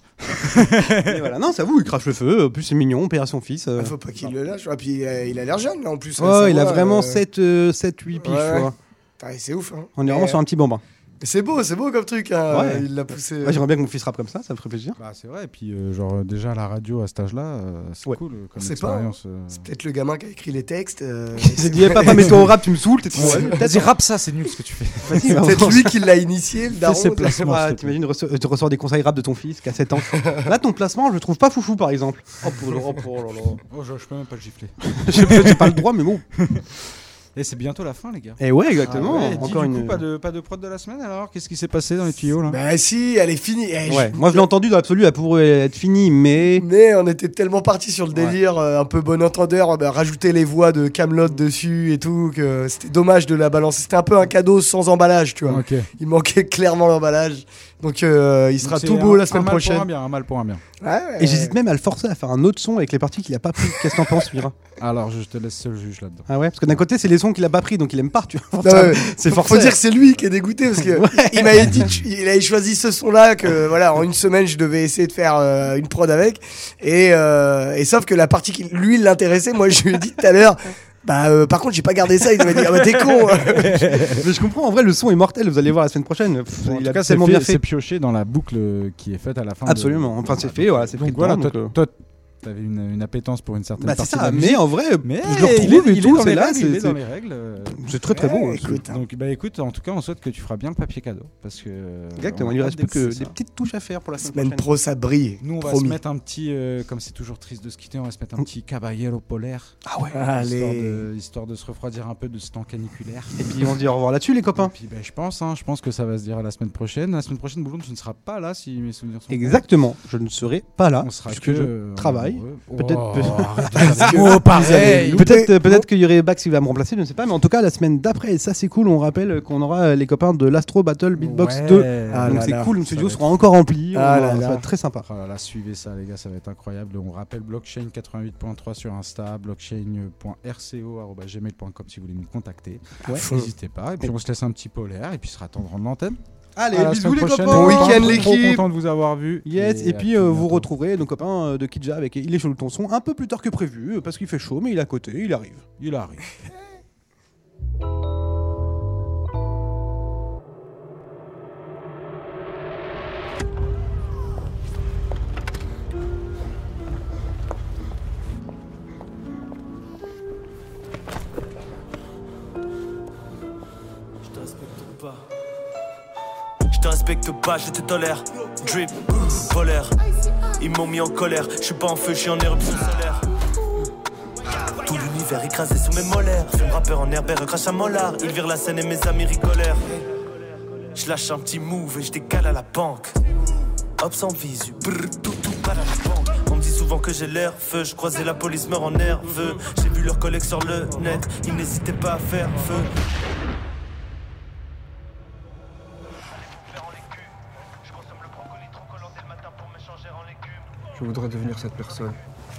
Et voilà. Non, ça vous, il crache le feu. En plus, c'est mignon, père et son fils. euh. Ah, faut pas qu'il le lâche. Et puis euh, il a l'air jeune là en plus. Ouais, ça il a va, vraiment euh, sept huit piges, ouais. tu vois. Putain, c'est ouf. Hein. On est vraiment Et, sur un petit bambin. C'est beau, c'est beau comme truc. Hein. Ouais. Il l'a poussé. Ouais, j'aimerais bien que mon fils rappe comme ça, ça me ferait plaisir. Bah, c'est vrai, et puis euh, genre déjà à la radio à cet âge-là, euh, c'est Ouais. cool euh, comme C'est pas. expérience. euh. C'est peut-être le gamin qui a écrit les textes. Euh, Il s'est dit, eh, papa, mets-toi au rap, tu me saoules. T'es trop. Ouais. Ouais, Vas-y, rappe ça, c'est nul ce que tu fais. C'est peut-être lui qui l'a initié, le Fais daron. ses placements. Ouais, T'imagines, reço- tu reçois des conseils rap de ton fils qui a sept ans. Là, ton placement, je le trouve pas foufou, par exemple. Oh, pour le- oh, pour- oh là là. Oh, je, je peux même pas le gifler. J'ai j'ai pas le droit, mais bon. Et c'est bientôt la fin, les gars. Et ouais, exactement. Ah ouais, dis, Encore du une. coup, pas de, pas de prod de la semaine alors? Qu'est-ce qui s'est passé dans les tuyaux là? Bah si, elle est finie. Eh, Ouais, je- moi je l'ai entendu dans l'absolu, elle pourrait être finie, mais. Mais on était tellement parti sur le délire, euh, un peu bon entendeur, bah, rajouter les voix de Camelot dessus et tout, que c'était dommage de la balancer. C'était un peu un cadeau sans emballage, tu vois. Ok. Il manquait clairement l'emballage. Donc euh, il sera Donc, tout c'est beau un- la semaine un mal prochaine. Pour un bien, un mal pour un bien. Ouais, ouais. Et j'hésite même à le forcer à faire un autre son avec les parties qu'il a pas pris. Qu'est-ce que t'en penses, Mira? Alors, je te laisse seul juge là-dedans. Ah ouais, parce que d'un côté, c'est les sons qu'il a pas pris, donc il aime pas, tu vois. Non, ouais. C'est faut, forcé. faut dire que c'est lui qui est dégoûté parce que Ouais. il m'avait dit, il avait choisi ce son-là que voilà en une semaine je devais essayer de faire euh, une prod avec et, euh, et sauf que la partie qui lui l'intéressait, moi je lui ai dit tout à l'heure. Bah euh, par contre j'ai pas gardé ça, il m'a dit ah bah t'es con. Mais je comprends, en vrai le son est mortel, vous allez voir la semaine prochaine. Pff, Bon, en il tout a cas, c'est tellement fait- bien fait. c'est pioché dans la boucle qui est faite à la fin. de- Absolument, enfin c'est fait, voilà, c'est pris Donc dedans, voilà, toi, donc, euh, toi, t'avais une, une appétence pour une certaine Bah c'est partie de ça, la mais musique. en vrai, Mais je le retrouve il est, et il tout, est dans c'est les là, règles, c'est- il est dans c'est- les règles. euh, C'est très très beau. Ouais, hein, écoute, c'est- donc, bah, écoute, en tout cas, on souhaite que tu feras bien le papier cadeau. Parce que, euh, Exactement, on a il lui hâte reste plus que d'écouter des ça. petites touches à faire pour la semaine, Semaine prochaine. pro, ça brille. Nous, on va Promis. se mettre un petit, euh, comme c'est toujours triste de se quitter, on va se mettre un petit caballero polaire. Ah ouais. Allez. Histoire de, histoire de se refroidir un peu de ce temps caniculaire. Et puis on se dit au revoir là-dessus, les copains. Et puis ben, je pense, hein, je pense que ça va se dire la semaine prochaine. La semaine prochaine, Boulogne, tu ne seras pas là si mes souvenirs sont Exactement, je ne serai pas là. On sera puisque que, je euh, travaille. amoureux. Peut-être Oh, peut- arrête de faire des mots Peut-être pareils. peut-être euh, peut-être qu'il y aurait Bax qui va me remplacer, je ne sais pas. Mais en tout cas, la semaine d'après, et ça c'est cool, on rappelle qu'on aura euh, les copains de l'Astro Battle Beatbox Ouais. deux. Ah Donc là c'est là, cool, le ça studio va sera être- encore rempli. Ah on- là ça là. va être très sympa. Oh là là, suivez ça les gars, ça va être incroyable. On rappelle blockchain quatre-vingt-huit point trois sur Insta, blockchain point r c o arobase gmail point com si vous voulez nous contacter. Ouais. N'hésitez pas. Et puis on se laisse un petit polaire et puis se attendre en l'antenne. Allez, À la bisous semaine les prochaine. copains. Bon week-end, Trop l'équipe. content de vous avoir vu. Yes, et, à puis très euh, vous bientôt. retrouverez nos copains euh, de Kidja avec Il est chaud le ton son un peu plus tard que prévu euh, parce qu'il fait chaud, mais il est à côté, il arrive. Il arrive. Je te respecte pas. Je te respecte pas, je te tolère. Drip, polaire. Ils m'ont mis en colère. Je suis pas en feu, je suis en éruption solaire. Tout l'univers écrasé sous mes molaires. Fume rappeur en herbert, crache à mollard. Ils virent la scène et mes amis rigolèrent. Je lâche un petit move et je décale à la banque. Hop sans visu, brrr, tout tout pas à la banque. On me dit souvent que j'ai l'air feu, je croisais la police meurt en nerveux. J'ai vu leurs collègues sur le net, ils n'hésitaient pas à faire feu. Je voudrais devenir cette personne.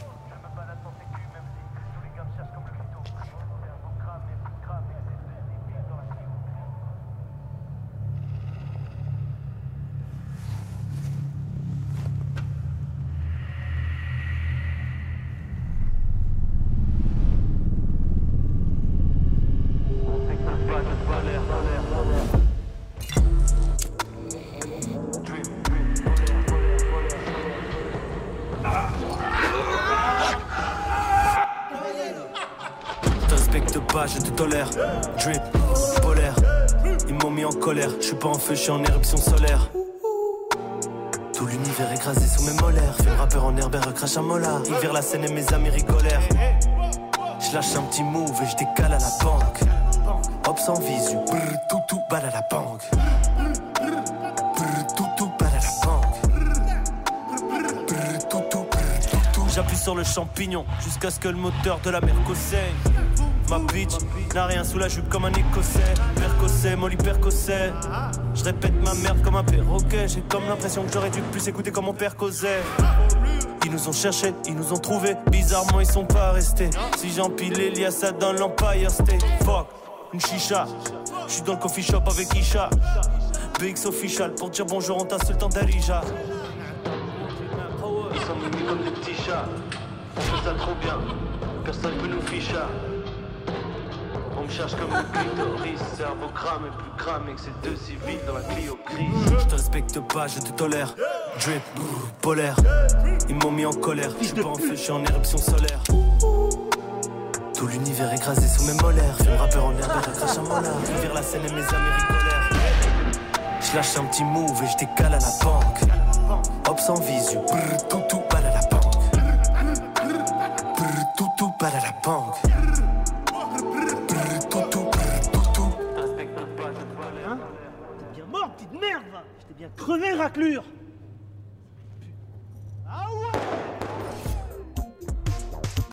Je te respecte pas, je te tolère. Drip, polaire. Ils m'ont mis en colère. Je suis pas en feu, je suis en éruption solaire. Tout l'univers écrasé sous mes molaires. Film rappeur en herbert, crache à mollard. Ils virent la scène et mes amis rigolèrent. Je lâche un petit move et je décale à la banque. Hop sans visu, brrr, tout tout balle à la banque. Brrr, tout tout balle à la banque. Brrr, tout tout, brrr, tout tout. J'appuie sur le champignon jusqu'à ce que le moteur de la mer saigne. Ma bitch n'a rien sous la jupe comme un écossais. Percossais, molly percossais. Je répète ma merde comme un perroquet. J'ai comme l'impression que j'aurais dû plus écouter comme mon père causait. Ils nous ont cherchés, ils nous ont trouvés. Bizarrement, ils sont pas restés. Si j'empile Eliassa dans l'Empire State. Fuck, une chicha. J'suis dans le coffee shop avec Isha. B X official pour dire bonjour, on t'insulte dans Darija. Ils sont mimi comme des petits chats. On fait ça trop bien. Personne peut nous ficha. On me cherche comme le clitoris. Cerveau cramé, plus cramé que ces deux civils dans la Clio grise. Je te respecte pas, je te tolère. Drip, brrr, polaire. Ils m'ont mis en colère. Je suis pas en feu, je suis en éruption solaire. Tout l'univers écrasé sous mes molaires. Film rappeur en herbert, crache à mollard. Ils virent la scène et mes amis rigolèrent. Je lâche un petit move et je décale à la banque. Hop sans visu, brrr, tout tout balle à la banque. Brrr, tout tout balle à la banque. Brrr, tout tout, brrr, tout tout. Hein? T'es bien mort, petite merde, va. Je t'ai bien crevé, raclure.